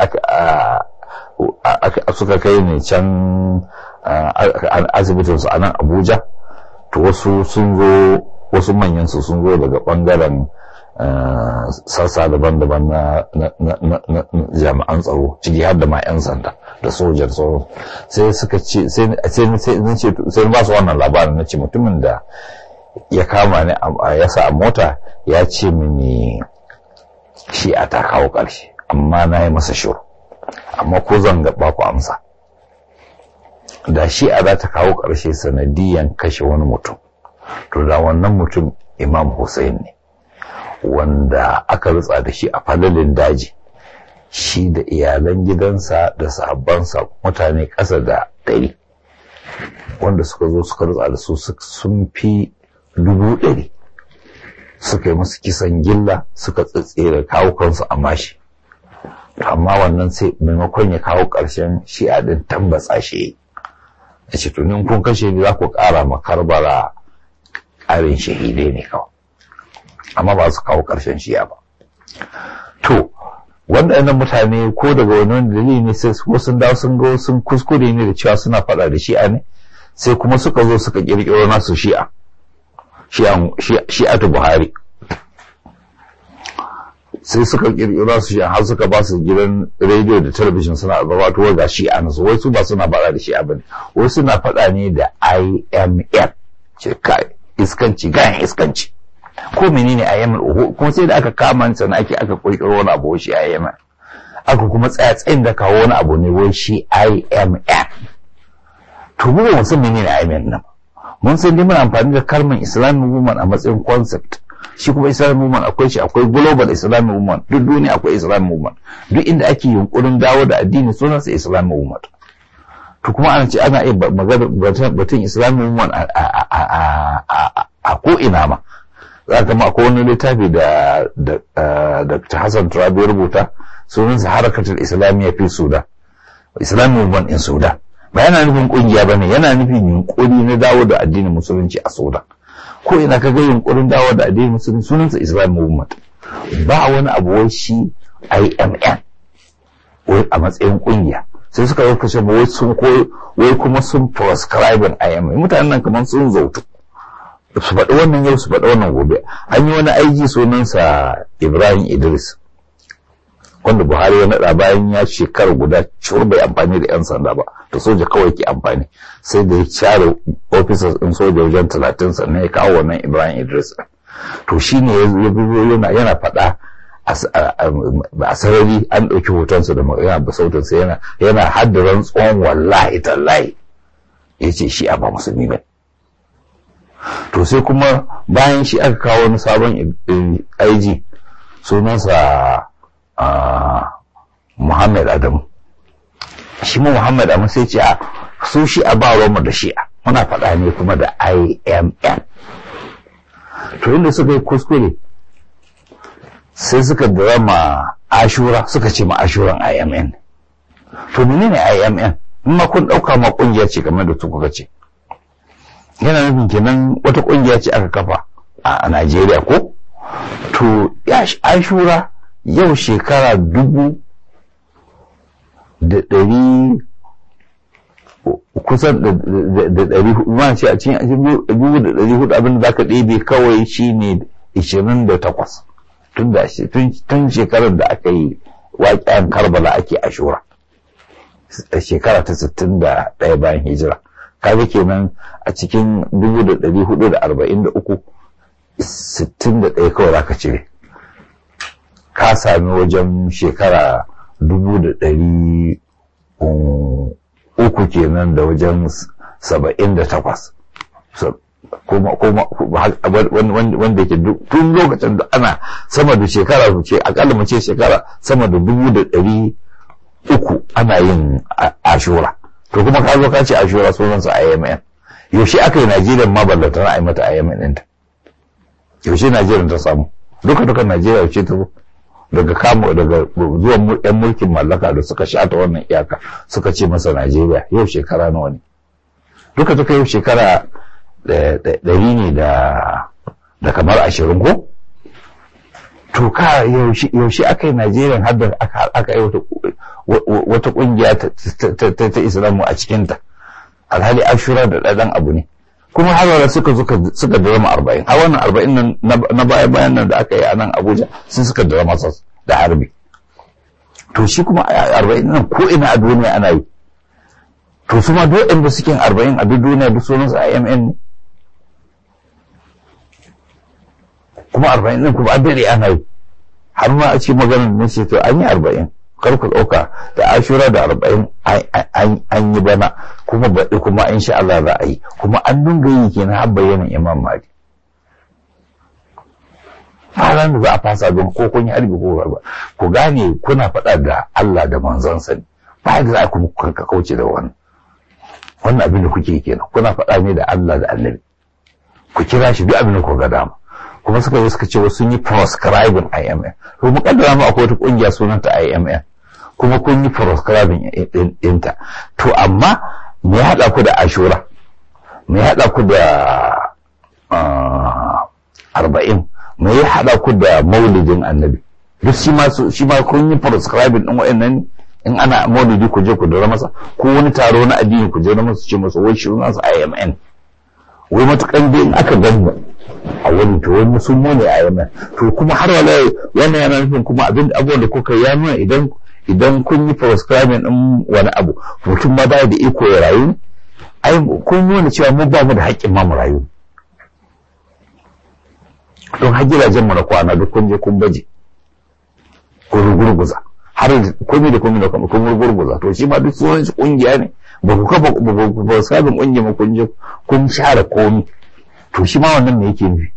A: suka kai ni can asibitinsu a nan Abuja, to wasu manyan su sun zo daga bangaren sassa daban-daban na jami'an tsaro, ciki har da ma 'yan sanda da sojan tsaro, sai suka ce sai ba su wannan labarin, na ce mutumin da ya kama ni ya sa a mota ya ce mini shi a ta kawo ƙarshe, amma na yi masa shiru, amma ko zan gaba ku amsa da shi a za ta kawo ƙarshe sanadiyan kashe wani mutum, to da wannan mutum Imam Hussein ne, wanda aka rutsa da shi a falalin daji, shi da iyalan gidansa da sahabbansa mutane ƙasa da 100 wanda suka zo suka rutsa da su sun fi 100,000, suka yi musu kisan gilla, suka tsitsere kawukansu a mashi, amma wannan sai maimakon ya kawo ƙarshen shi'a din tambatsa shi ya ce to in kun kashe ni za ku ƙara ma Karbala ƙarin shahidai ne kawai, amma ba su kawo ƙarshen shi'a ba. To waɗannan mutane ko daga wani dalili ne sai sun dawo sun ga sun kuskure ne da cewa suna faɗa da shi'a ne, sai kuma suka zo suka ƙirƙiro nasu shi'atu Buhari, sai suka kirkira su shi har suka ba su gidan rediyo da talabijin suna gabatarwa ga shi'a nasu, wai su ba suna faɗa da shi'a bane, wai suna faɗa ne da IMF, ce kai iskanci gayan iskanci ko menene IMF, kuma sai da aka kama ni sannan aka kirkiro wani abu shi IMF, aka kuma tsaya tsayin da kawo wani abu ne wai shi IMF. To mu ba mu san menene IMF nan, mun san dai muna amfani da kalmar Islamic Movement a matsayin concept, shi kuma Islamic Movement akwai Global Islamic Movement, duk duniya akwai Islamic Movement, duk inda ake yunkurin dawo da addini sunansa Islamic Movement. To kuma ana ce ana iya magana batun Islamic Movement a ko ina ma, za ka ma akwai wani littafi da Dr. Hassan Turabi rubuta sunansa Harakatul Islamiyya fi Sudan, Islamic Movement in Sudan. Ba yana nufin kungiya bane, yana nufin yunkuri na dawo da addinin musulunci a Sudan. Ko ina ka ga yunkurin dawo da addinin musulunci sunansa Islamic Movement, ba wani abu wai shi IMN wai a matsayin kungiya. Sai suka yi kashe wai kuma sun proscribing IMN, mutanen nan kamar sun zautu su faɗi wannan yau su faɗi wannan gobe. An yi wani aiki sunansa Ibrahim Idris wanda Buhari ya naɗa bayan ya shekara guda cur bai amfani da 'yan sanda ba, da soja kawai ke amfani, sai da ya share officers ɗin soja wajen 30 sannan ya kawo wannan Ibrahim Idris. To shi ne yana faɗa a sarari, an ɗauki hotonsa da magana ba sautinsa yana haddaran tsohon wallahi tallahi ya ce shi a ba musulmi ba. To sai kuma bayan shi aka kawo wani sabon IG sunansa Muhammad Adamu, shi mu Muhammad Adamu sai ce su shi a ba mu da shi'a, muna faɗa ne kuma da IMN. To inda suka yi kuskure sai suka drama Ashura, suka ce ma Ashuran IMN. To menene IMN? In ma kun ɗauka ma ƙungiya ce kamar da kuka ce, yana nufin kenan wata ƙungiya ce aka kafa a Najeriya ko? To Ashura yau shekara 200 kusan da 400, ma ce a cikin 400 abinda za ka ɗebe kawai shi ne 28 tun shekarar da aka yi waƙen Karbala ake Ashura, shekara ta 61 bayan hijira. Kaga kenan a cikin 1443 61 kawai zaka cire, ka sami wajen shekara 300 kenan da wajen 78 wanda yake tun lokacin da ana sama da shekara ce akalla mu ce shekara sama da 300 ana yin ashura. To kuma ka zo ka ce ashura sunansa IMN. Yaushe aka yi Najeriya ma ballata na mata IMN ɗinta? Yaushe Najeriya ta samu? Duka Najeriya yaushe ta zo? Daga zuwan yan mulkin mallaka da suka shata wannan iyaka suka ce masa Najeriya, yau shekara nawa ne? Duka yau shekara 100 ne da kamar 20 ko? To ka yaushe aka yi Najeriya har da aka yi wata kungiya ta Islamu a cikinta, alhali ashura da ɗaɗan abu ne. Kuma har suka drama 40, a wannan 40 nan na bayan nan da aka yi a nan Abuja sun suka drama da harbi. To shi kuma 40 nan ko ina a duniya ana yi. To su ma duk inda suke 40 a duk duniya duk sunansu IMN ne. Kuma 40 nan kuma adare ana yi. Har ma a ce maganar ne ce to an yi 40. Kar ku ɗauka da ashura da 40 an yi bana, kuma baɗi kuma insha Allah za a yi, kuma an dunga yi kenan har bayanin Imam Mahdi. Halan da za a fasa don ko kun yi harbi ko ba, ku gane kuna faɗa da Allah da manzansa ne, ba da za ku kauce da wannan abin da kuke kenan, kuna faɗa ne da Allah da Annabi, ku kira shi duk abin da ku ga dama. Kuma suka ce wasu sun yi proscribing IMN, to mu kaddara mu akwai wata kungiya sunanta IMN, kuma kun yi proscribing ɗinta. To amma me ya haɗa ku da ashura, me ya haɗa ku da 40, me ya haɗa ku da maulidin Annabi? Duk shi ma kun yi proscribing ɗin wa'annan. In ana maulidi ku je ku dora masa, ko wani taro na addini ku je na masa ce masa wai shi nasa IMN. Wai matukan dai in aka gamba a wani to wani sun ne IMN. To kuma har wala wannan yana nufin kuma abubuwan da kuka ya nuna idan kun yi proscribing din wani abu, mutum ma baya da iko ya rayu, ai kun nuna cewa mu ba mu da haƙƙin ma mu rayu. Don har gidajen mu na kwana duk kun je kun baje, kun gurguza, har komai da kun gurguza. To shi ma duk sunan shi kungiya ne, ba ku kafa proscribing kungiya ma kun je kun share komai. To shi ma wannan me yake nufi?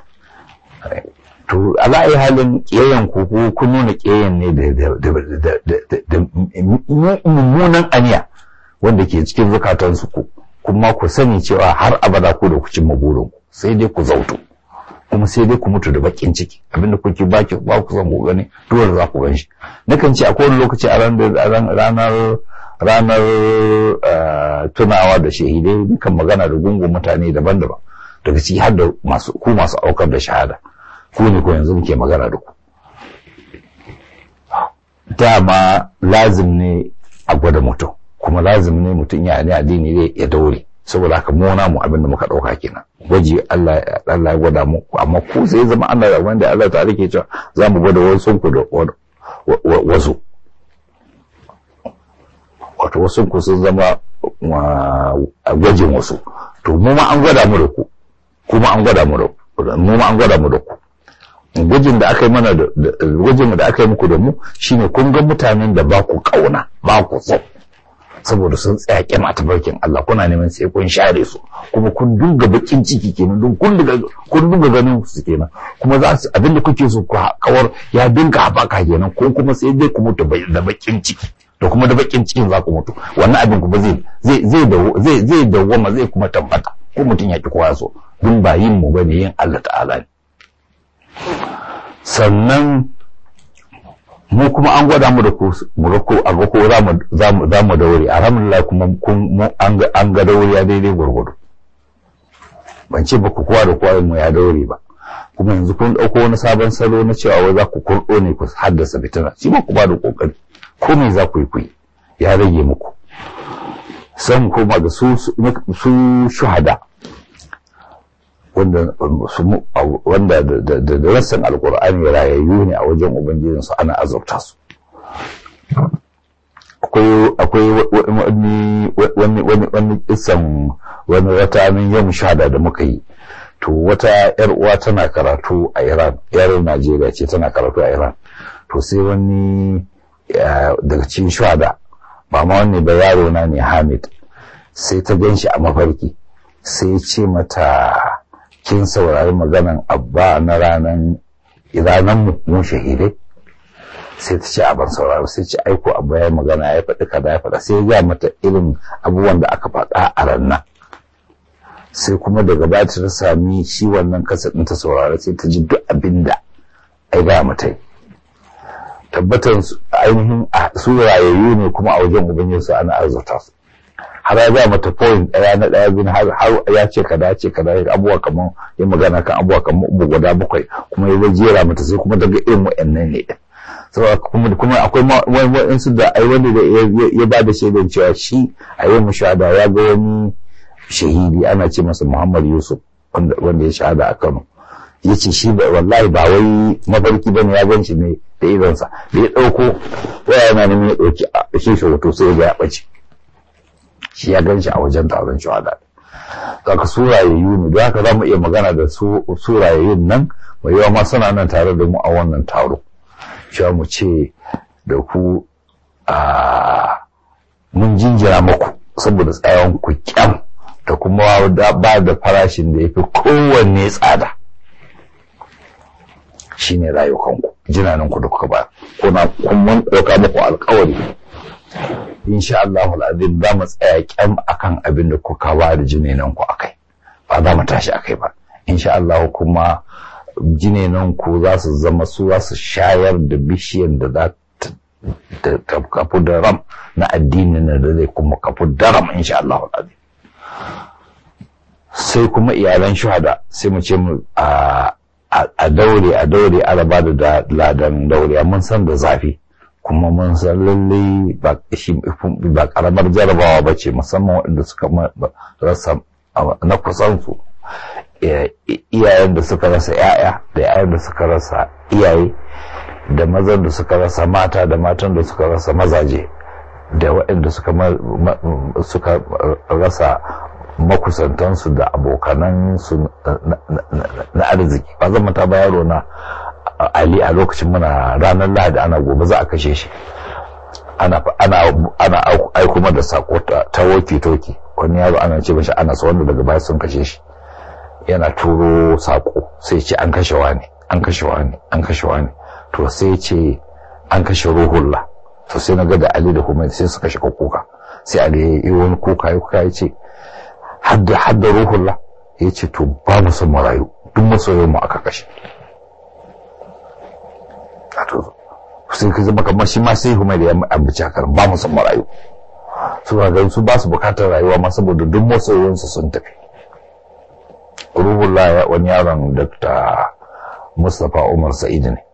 A: To ala'ayi halin ƙiyayen ku kun nuna ƙiyayen ne da mummunan aniya wanda ke cikin zukatansu ku, kuma ku sani cewa har abada ku da ku cimma burin ku, sai dai ku zautu, kuma sai dai ku mutu da bakin ciki. Abinda kuke ba ku san ku gani dole za ku gan shi. Nakan ce a kowane lokaci a ranar tunawa da shahidai dukan magana da gungun mutane daban-daban, daga ciki har da masu aukar da shahada. Ku ne ko yanzu muke magana da ku. Dama lazim ne a gwada mutum, kuma lazim ne mutum ya ne addini ne ya daure, saboda haka mu abin da muka dauka kenan. Gwaji Allah ya gwada mu, amma ku sai zama Allah ya wanda Allah ta rike cewa za mu gwada wasu ku da wasu. Wato wasu ku sun zama gwajin wasu. To mu ma an gwada mu da ku, kuma an gwada mu da ku, mu ma an gwada mu da ku. Gwajin da aka yi mana gwajin da aka yi muku da mu shine kun ga mutanen da ba ku kauna, ba ku so, saboda sun tsaya kima ta barkin Allah, kuna neman sai kun share su, kuma kun dinga bakin ciki kenan, don kun dinga ganin su kenan, kuma za su abinda kuke so ku kawar ya dinga habaka kenan, ko kuma sai dai ku mutu da bakin ciki, da kuma da bakin cikin za ku mutu. Wannan abin kuma zai dawwama, zai kuma tabbata, ko mutum ya ki kowa so, dun ba yin mu bane, yin Allah ta'ala ne. Sannan mu kuma an gwada mu da ku a ga ko za mu daure, alhamdulillah kuma an ga daure ya daidai gwargwado. Ban ce ba ku kowa da kowa mu ya daure ba, kuma yanzu kun dauko wani sabon salo na cewa wai za ku kurdo ne ku haddasa fitina, shi ba ku ba da kokari, ko me za ku yi ya rage muku. San kuma ga su shuhada wanda da rassan alkur'ani rayayyu ne a wajen ubangijinsu, ana azurta su. Akwai wani kisan wani ratanin yam shahada da muka yi, to wata yar uwa tana karatu a Iran, yar Najeriya ce tana karatu a Iran, to sai wani daga cikin shuhada, ba ma wani ba, yaro na ne Hamid, sai ta ganshi a mafarki, sai ya ce mata kin saurari maganan abba na ranan mu shahidai? Sai ta ce a ban sauraro. Sai ce aiko abba ya magana, ya faɗi kaza ya faɗa, sai ya ga mata irin abubuwan da aka faɗa a rannan. Sai kuma daga baya ta sami shi wannan kasa ɗin ta saurara, sai ta ji duk abin da ai ga mata. Tabbatar ainihin su rayayyu ne kuma a wajen ubangiji ana arzuta su. Har ya ga mata point ɗaya na ɗaya bin har ya ce kada abubuwa kaman ya magana kan abubuwa kaman ubu guda 7 kuma ya jera mata, sai kuma daga irin wa'annan ne din. Saboda kuma akwai wani su da ai wanda ya ba da shaidan cewa shi a yau mushahada ya ga wani shahidi ana ce masa Muhammad Yusuf wanda ya shahada a Kano. Ya ce shi wallahi ba wai mafarki bane, ya ganci ne da idonsa, da ya ɗauko waya yana neman ya ɗauki shi hoto sai ya ɓace. Shi ya ganci a wajen taron shahada. Kaka surayayyu ne, don haka za mu iya magana da surayayyun nan, mai yawa ma suna nan tare da mu a wannan taro. Cewa mu ce da ku mun jinjira muku saboda tsayon ku kyam, da kuma ba da farashin da ya fi kowanne tsada. Shi ne rayukanku, jinaninku da kuka ba, kuna mun ɗauka muku alkawari. Insha Allah al'azim za mu tsaya kyam akan abin da kuka ba da jinenanku akai, ba za mu tashi akai ba. Insha Allah kuma jinenanku za su zama su za su shayar da bishiyan da za ta kafu da ram na addinin da zai kuma kafu da ram insha Allah al'azim. Sai kuma iyalan shuhada, sai mu ce mu a daure araba da ladan daure. Mun san da zafi, kuma mun san lalle ba karamar jarabawa ba ce, musamman waɗanda suka rasa na kusansu, iyayen da suka rasa ‘ya'ya, da ‘ya'yan da suka rasa iyaye, da mazan da suka rasa mata, da matan da suka rasa mazaje, da waɗanda suka rasa makusantansu da abokanansu na arziki. Ba zan mata ba, yaro na Ali a lokacin muna ranar Lahadi ana gobe za a kashe shi, ana aiko da sako ta woki-toki. Wani yaro ana ce mashi Anas, wanda daga baya sun kashe shi, yana turo sako sai ce an kashe wani, an kashe wani, an kashe wani. To sai ce an kashe Ruhullah. To sai na ga da Ali da Humayt sai suka shiga kuka. Sai Ali ya yi wani kuka ya ce hadda Ruhullah. Ya ce to ba mu son marayu, duk masoyan mu aka kashe. Sai ka zama kamar shi ma sai Humayt ya ambaci haka, ba mu son marayu. Su ga su ba su bukatar rayuwa ma saboda duk masoyansu sun tafi. Ruhullah wani yaron Dr. Mustapha Umar Sa'id ne.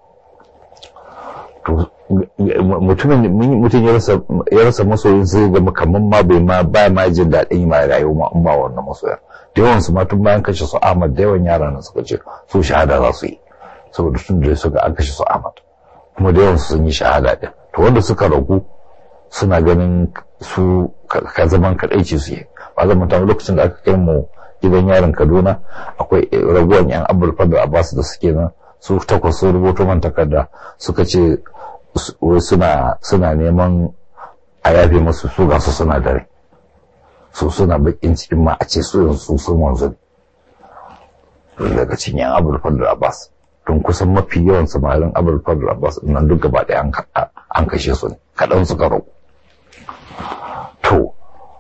A: Mutum ya rasa masoyin sai ga kamar ma ba ma jin daɗin ma rayuwa in ba wannan masoyan. Da yawan su ma tun bayan kashe su Ahmad, da yawan yaran suka ce su shahada za su yi, saboda tun da suka an kashe su Ahmad, kuma da yawan su sun yi shahada din. To wanda suka ragu suna ganin su ka zaman kadaici su yi. Ba zan manta lokacin da aka kai mu gidan yaron Kaduna, akwai raguwan yan Abdul Fadl Abbas da suke nan, su 8 sun rubuto man takarda suka ce suna neman a yafe musu, su ga su suna dare, su suna bakin cikin ma a ce su yanzu sun wanzu daga cikin yan Abdul Fadl Abbas. Don kusan mafi yawan samarin Abdul Fadl Abbas nan duk gaba ɗaya an kashe su ne, kaɗan suka ragu. To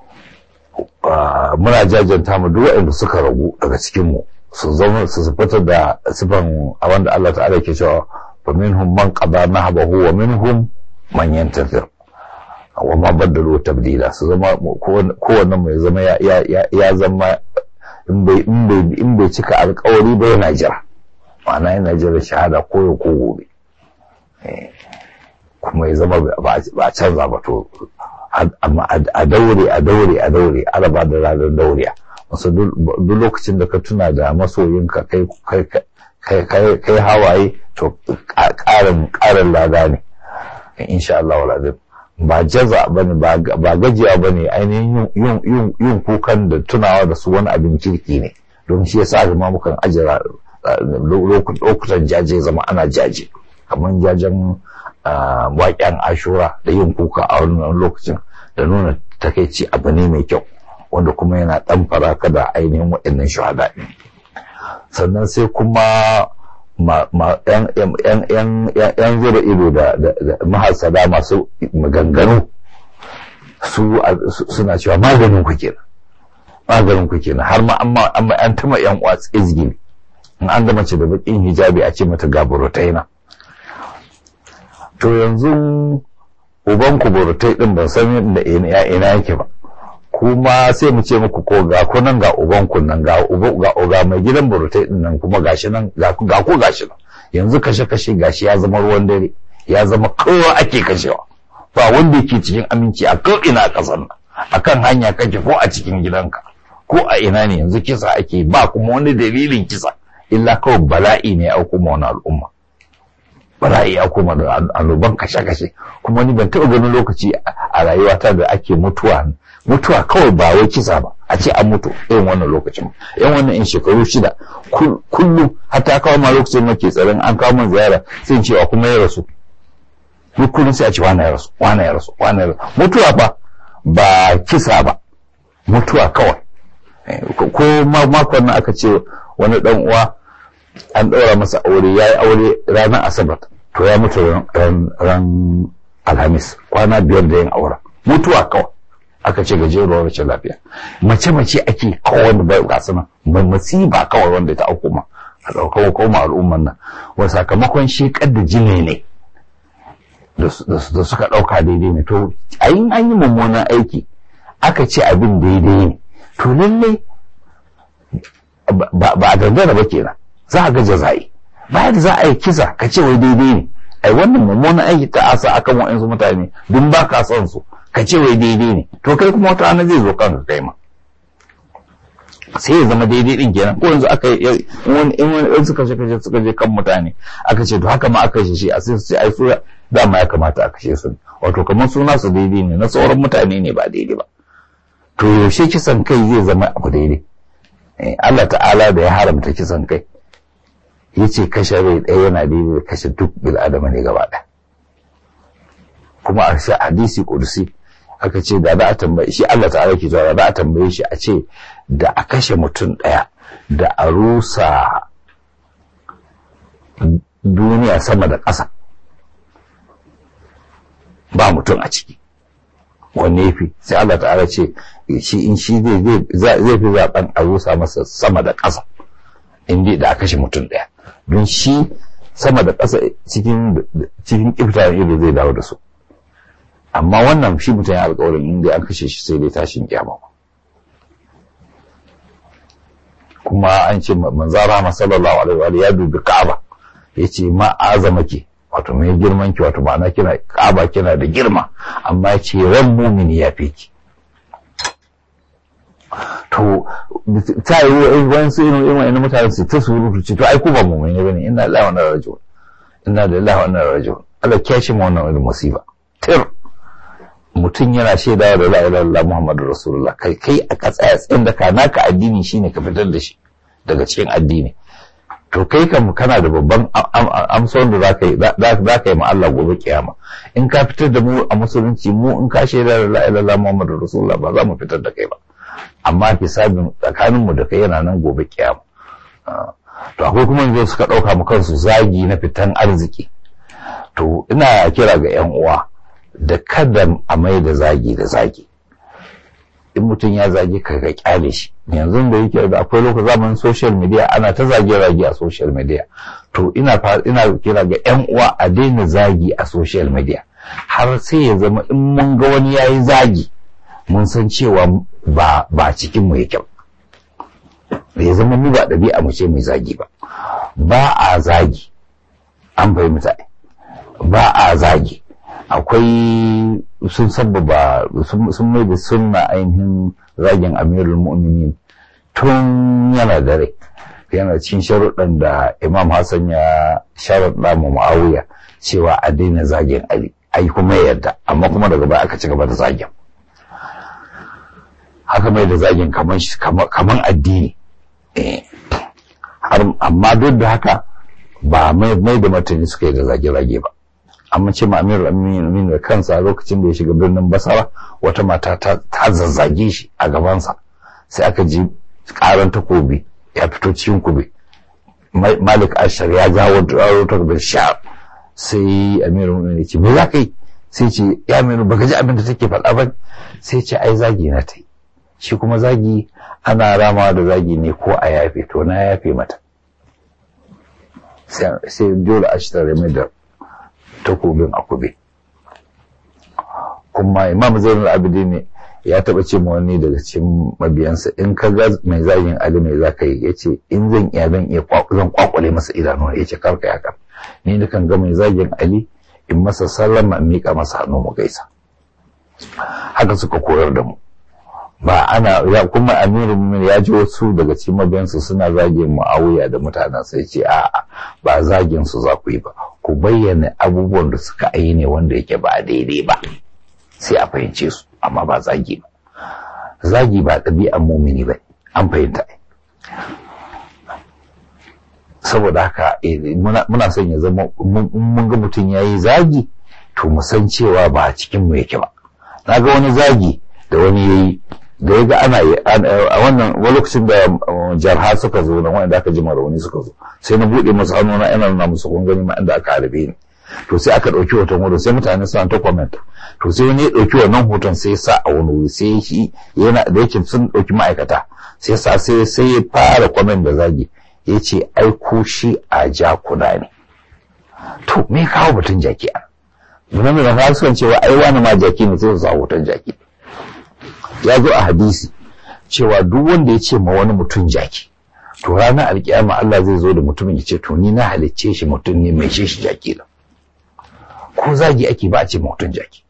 A: muna jajanta mu duk waɗanda suka ragu daga cikinmu su zama su fitar da sifan a wanda Allah ta'ala yake cewa fa minhum man qada nahbahu wa minhum man yantazir wa ma badalu tabdila. Su zama kowanne mai zama ya zama in bai cika alƙawari ba yana jira, ma'ana yana jira shahada ko gobe, kuma ya zama ba canza ba. To amma a daure araba da ranar dauriya. Wasu duk lokacin da ka tuna da masoyinka kai hawaye, to ƙarin lada ne insha Allah walazim. Ba jaza bane, ba gajiya bane, ainihin yin kukan da tunawa da su wani abin kirki ne don shi yasa zama mukan ajira lokutan jaje zama ana jaje, kamar jajen waƙen ashura da yin kuka a wannan lokacin da nuna takaici abu ne mai kyau wanda kuma yana ɗan faraka da ainihin waɗannan shuhada. Sannan sai kuma yan zura ido da mahasada masu maganganu suna cewa maganin ku kenan har ma amma an tama yan uwa izgili in an da mace da bakin hijabi a ce mata ga burotaina. To yanzu uban ku burotai din ban san inda ina yake ba, kuma sai mu ce muku ko ga ku nan ga uban ku nan ga mai gidan burotai din nan kuma gashi nan ga ku gashi nan. Yanzu kashe gashi ya zama ruwan dare, ya zama kowa ake kashewa, ba wanda yake cikin aminci a ko ina a kasar nan, akan hanya kake ko a cikin gidanka ko a ina ne yanzu kisa ake, ba kuma wani dalilin kisa illa kawai bala'i ne ya kuma wani al'umma, bala'i ya kuma da annoban kashe-kashe. Kuma ni ban taɓa ganin lokaci a rayuwata da ake mutuwa kawai ba wai kisa ba, a ce an mutu irin wannan lokacin, yan wannan in shekaru 6 kullum, hatta kawo ma lokacin nake tsaron an kawo min ziyara sai in cewa kuma ya rasu, duk kullum sai a ce wani ya rasu. Mutuwa ba kisa ba, mutuwa kawai. Ko makon nan aka ce wani dan uwa an ɗaura masa aure, ya yi aure ranar asabar, to ya mutu ran alhamis, kwana 5 da yin aura. Mutuwa kawai aka ce gajeruwar rashin lafiya. Mace ake kawai wanda bai gasu nan, masiba kawai wanda ta auku ma a ɗaukar koma al'umman nan, wani sakamakon shekar da jini ne da suka ɗauka daidai ne. To an yi mummunan aiki aka ce abin daidai ne, to lallai ba a dangana ba kenan, za a ga jaza'i. Bayan da za a yi kisa ka ce wai daidai ne, ai wannan mummunan aiki ta asa akan wa'ansu mutane dun ba ka son su ka ce wai daidai ne, to kai kuma wata rana zai zo kanka kai ma sai ya zama daidai din kenan. Ko yanzu aka yi in suka je kan mutane aka ce to haka ma aka shi a sai su ce ai su dama ya kamata a kashe su, wato kamar suna su daidai ne, na sauran mutane ne ba daidai ba. To yaushe kisan kai zai zama abu daidai? Allah ta'ala da ya haramta kisan kai yace kashe rai ɗaya yana daidai da kashe duk bil'adama ne gaba ɗaya. Kuma a shi hadisi kudusi aka ce da za a tambaye shi, Allah ta'ala ke cewa da za a tambaye shi a ce da a kashe mutum ɗaya da a rusa duniya sama da ƙasa ba mutum a ciki, wanne yafi? Sai Allah ta'ala ce shi zai fi zaɓen a rusa masa sama da ƙasa inda da a kashe mutum ɗaya, don shi sama da ƙasa cikin ƙifta ido zai dawo da su. Amma wannan shi mutum ya alƙawarin inda an kashe shi sai dai tashin kiyama. Kuma an ce manzara ma sallallahu alaihi wa ya dubi Ka'aba yace ma azama ke, wato mai girman ki, wato ma'ana kina Ka'aba kina da girma, amma yace ran mu'mini ya fi ki. To ta yi wani su irin wani mutane su ta surutu ce to ai ku ba mu'mini bane, inna lillahi wa inna ilaihi raji'un, inna lillahi wa inna ilaihi raji'un. Allah kiyashi mu wannan irin musiba. Mutum yana shaidawa da la ilaha illallah Muhammadur Rasulullah, kai a katsaya tsayin da ka naka addini shine ka fitar da shi daga cikin addini. To kai kam kana da babban amsar da zaka yi ma Allah gobe kiyama. In ka fitar da mu a musulunci, mu in ka shaida da la ilaha illallah Muhammadur Rasulullah ba za mu fitar da kai ba, amma hisabin tsakanin mu da kai yana nan gobe kiyama. To akwai kuma yanzu suka dauka mu kansu zagi na fitan arziki. To ina kira ga yan uwa da kada a mai da zagi da zagi. In mutum ya zage ka ga kyale shi. Yanzu da yake da akwai lokacin zamanin social media ana ta zage a social media. To ina kira ga yan uwa a daina zagi a social media, har sai ya zama in mun ga wani yayi zagi mun san cewa ba cikin mu yake. Ya zama mu ba ɗabi'a mu ce mai zagi ba a zagi, an fahimta, ba a zagi. Akwai sun sababa sun mai da sunna ainihin zagin amirul mu'minin tun yana da rai, yana cikin sharuɗan da Imam Hassan ya sharuɗa mu Muawiya cewa a daina zagin Ali, ai kuma ya yarda, amma kuma daga baya aka ci gaba da zagin. Haka mai da zagin kaman addini, amma duk da haka ba mai da martani suka yi da zage-zage ba. Amma ce ma Aminu da kansa lokacin da ya shiga birnin Basra wata mata ta zazzage shi a gabansa, sai aka ji karan takobi ya fito cikin kube. Malik Ashar ya jawo takobin sha, sai Aminu ya ce me za ka yi? Sai ce ya Aminu baka ji abin da take faɗa ba? Sai ce ai zagi na ta yi. Shi kuma zagi ana ramawa da zagi ne ko a yafe, to na yafe mata. Sai dole a shi tare mai da takobin a kube. Kuma Imam Zainul Abidin ne ya taba ce ma wani daga cikin mabiyansa, in ka ga mai zagin Ali mai zaka yi? Yace in zan iya zan kwakwale masa idanu. Yace karka ya kar, ni dukan ga mai zagin Ali in masa sallama in mika masa hannu mu gaisa. Haka suka koyar da mu. Ba ana ya kuma Amirul ya ji wasu daga cikin mabiyansu suna zagin Muawiya da mutanen, sai ce a'a ba zagin su za ku yi ba, ku bayyana abubuwan da suka yi ne wanda yake ba daidai ba, sai a fahimce su, amma ba zagi ba. Zagi ba ɗabi'an mumini ba, an fahimta. Saboda haka muna son ya zama mun ga mutum ya yi zagi to mu san cewa ba a cikin mu yake ba. Na ga wani zagi da wani ya yi da ya ga ana a wannan lokacin da jarha suka zo na wanda aka ji rauni suka zo, sai na buɗe masu hannu na ina nuna musu kun gani ma inda aka harbe ni. To sai aka ɗauki hoton wurin, sai mutane suna ta comment. To sai wani ya ɗauki wannan hoton sai ya sa a wani wuri, sai shi yana da yake sun ɗauki ma'aikata, sai ya fara comment da zagi, ya ce ai ku shi a jakuna ne. To me kawo batun jaki a nan? Mun da sukan cewa ai wani ma jaki ne, sai su sa hoton jaki. Ya zo a hadisi cewa duk wanda ya ce ma wani mutum jaki, to ranar alkiyama Allah zai zo da mutumin ya ce to ni na halicce shi mutum ne mai shi jaki na. Ko zagi ake ba a ce mutum jaki.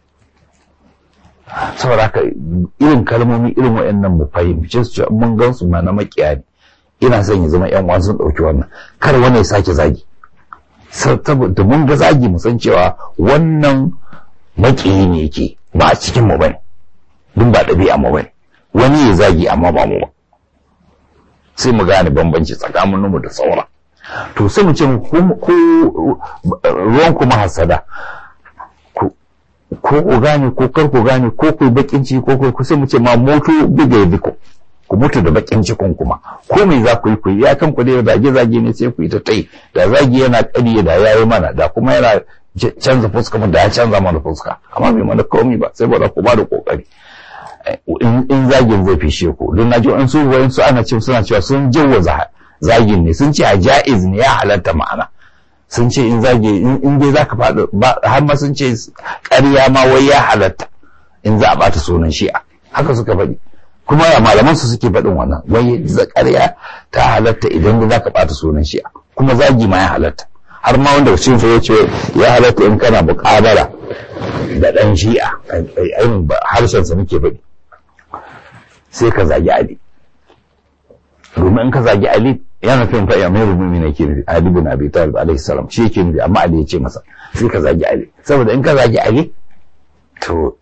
A: Saboda haka irin kalmomi irin waɗannan mu fahimce su, mun gan su ma na makiya ne. Ina son ya zama ƴan uwan sun ɗauki wannan, kar wani ya sake zagi. Saboda mun ga zagi mu san cewa wannan makiyi ne yake, ba a cikin mu bane, dun ba ɗabi'a mu bane. Wani ya zagi amma ba mu ba, sai mu gane bambanci tsakanin mu da saura. To sai mu ce ko ruwan kuma hasada, ko ku gane ko kar ku gane, ko ku bakin ciki ko ku, sai mu ce ma mutu biga biko, ku mutu da bakin cikin kuma ko me za ku yi ya kan ku dai zage ne sai ku yi ta tai. Da zagi yana kadiye da yayi mana, da kuma yana canza fuska mu da ya canza mana fuska, amma bai mana komai ba, sai ba ku ba da kokari. In zagin zai fishe ku, don naji an su wayan su ana ce suna cewa sun jawaza zagin ne, sun ce a ja'iz ne, ya halatta ma'ana. Sun ce in zage in dai zaka faɗi har ma sun ce ƙarya ma wai ya halatta in za a bata sunan Shi'a, haka suka faɗi. Kuma ya malaman su suke faɗin wannan, wai ƙarya ta halatta idan da zaka bata sunan Shi'a, kuma zagi ma ya halatta. Har ma wanda cikin su ya ce ya halatta in kana muƙabala da ɗan Shi'a, ainihin harshen sa muke faɗi, sai ka zagi Ali. Domin in ka zagi Ali yana nufin fa Amirul Mu'minin yake nufi, Ali bin Abi Talib alaihi salam shi yake nufi, amma Ali ya ce masa sai ka zagi Ali, saboda in ka zagi Ali to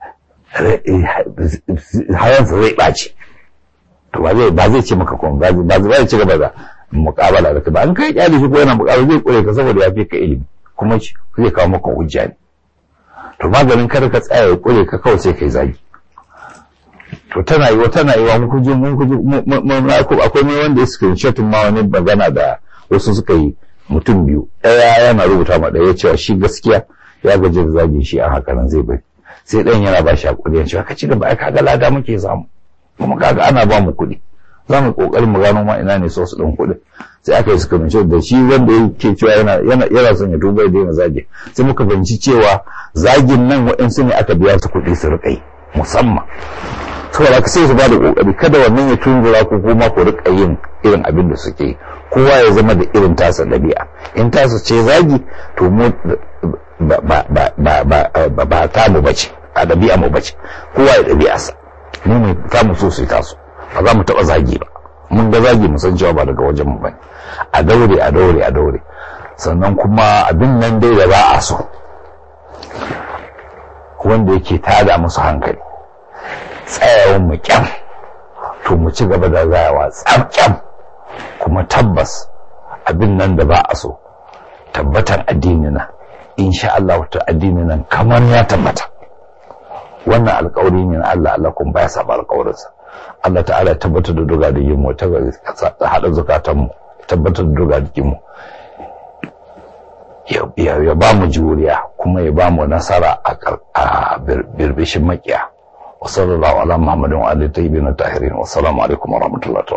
A: hayansa zai ɓaci, to ba zai ce maka kuma ba zai ci gaba da muƙabala da ka ba. An kai kyale shi ko yana muƙabala zai kure ka saboda ya fi ka ilimi, kuma zai kawo maka hujja ne. To maganin kada ka tsaya ya kure ka kawai sai kai zagi. To tana yi wa mun kuji akwai mai wanda ya screenshot ma wani magana da wasu suka yi mutum biyu, ɗaya yana rubuta ma ɗaya cewa shi gaskiya ya gaji da zagin shi a haka nan zai bari, sai ɗayan yana ba shi hakuri ya cewa ka ci gaba, ai kaga lada muke samu, kuma kaga ana ba mu kuɗi, za mu ƙoƙarin mu gano ma ina ne so su ɗan kuɗi. Sai aka yi screenshot da shi wanda yake cewa yana son ya tuba ya daina zagin, sai muka fahimci cewa zagin nan waɗansu ne aka biya su kuɗi su riƙa yi musamman. Saboda haka sai su ba da kokari kada wannan ya tunzura ku kuma ku rika yin irin abin da suke, kowa ya zama da irin tasa dabi'a. In tasa ce zagi to mu ba ta mu bace, a dabi'a mu bace, kowa ya dabi'a sa. Mu ne ta mu so su taso, ba za mu taba zagi ba. Mun ga zagi mu san cewa ba daga wajen mu bane. A daure. Sannan kuma abin nan dai da ba a so, wanda yake tada musu hankali, tsayawan mu kyam, to mu ci gaba da zayawa tsam kuma tabbas abin nan da ba a so tabbatar addini nan, insha Allah ta addini nan kamar ya tabbata. Wannan alƙawari ne na Allah, Allah kuma baya saba alƙawarinsa. Allah ta'ala tabbatar da doga da yin mu, ta hada zakatan mu, tabbatar da doga da yin mu, ya ba mu juriya kuma ya ba mu nasara a birbishin makiya. Wa sallallahu ala Muhammadin wa alihi tayyibin tahirin. Wassalamu alaikum wa rahmatullahi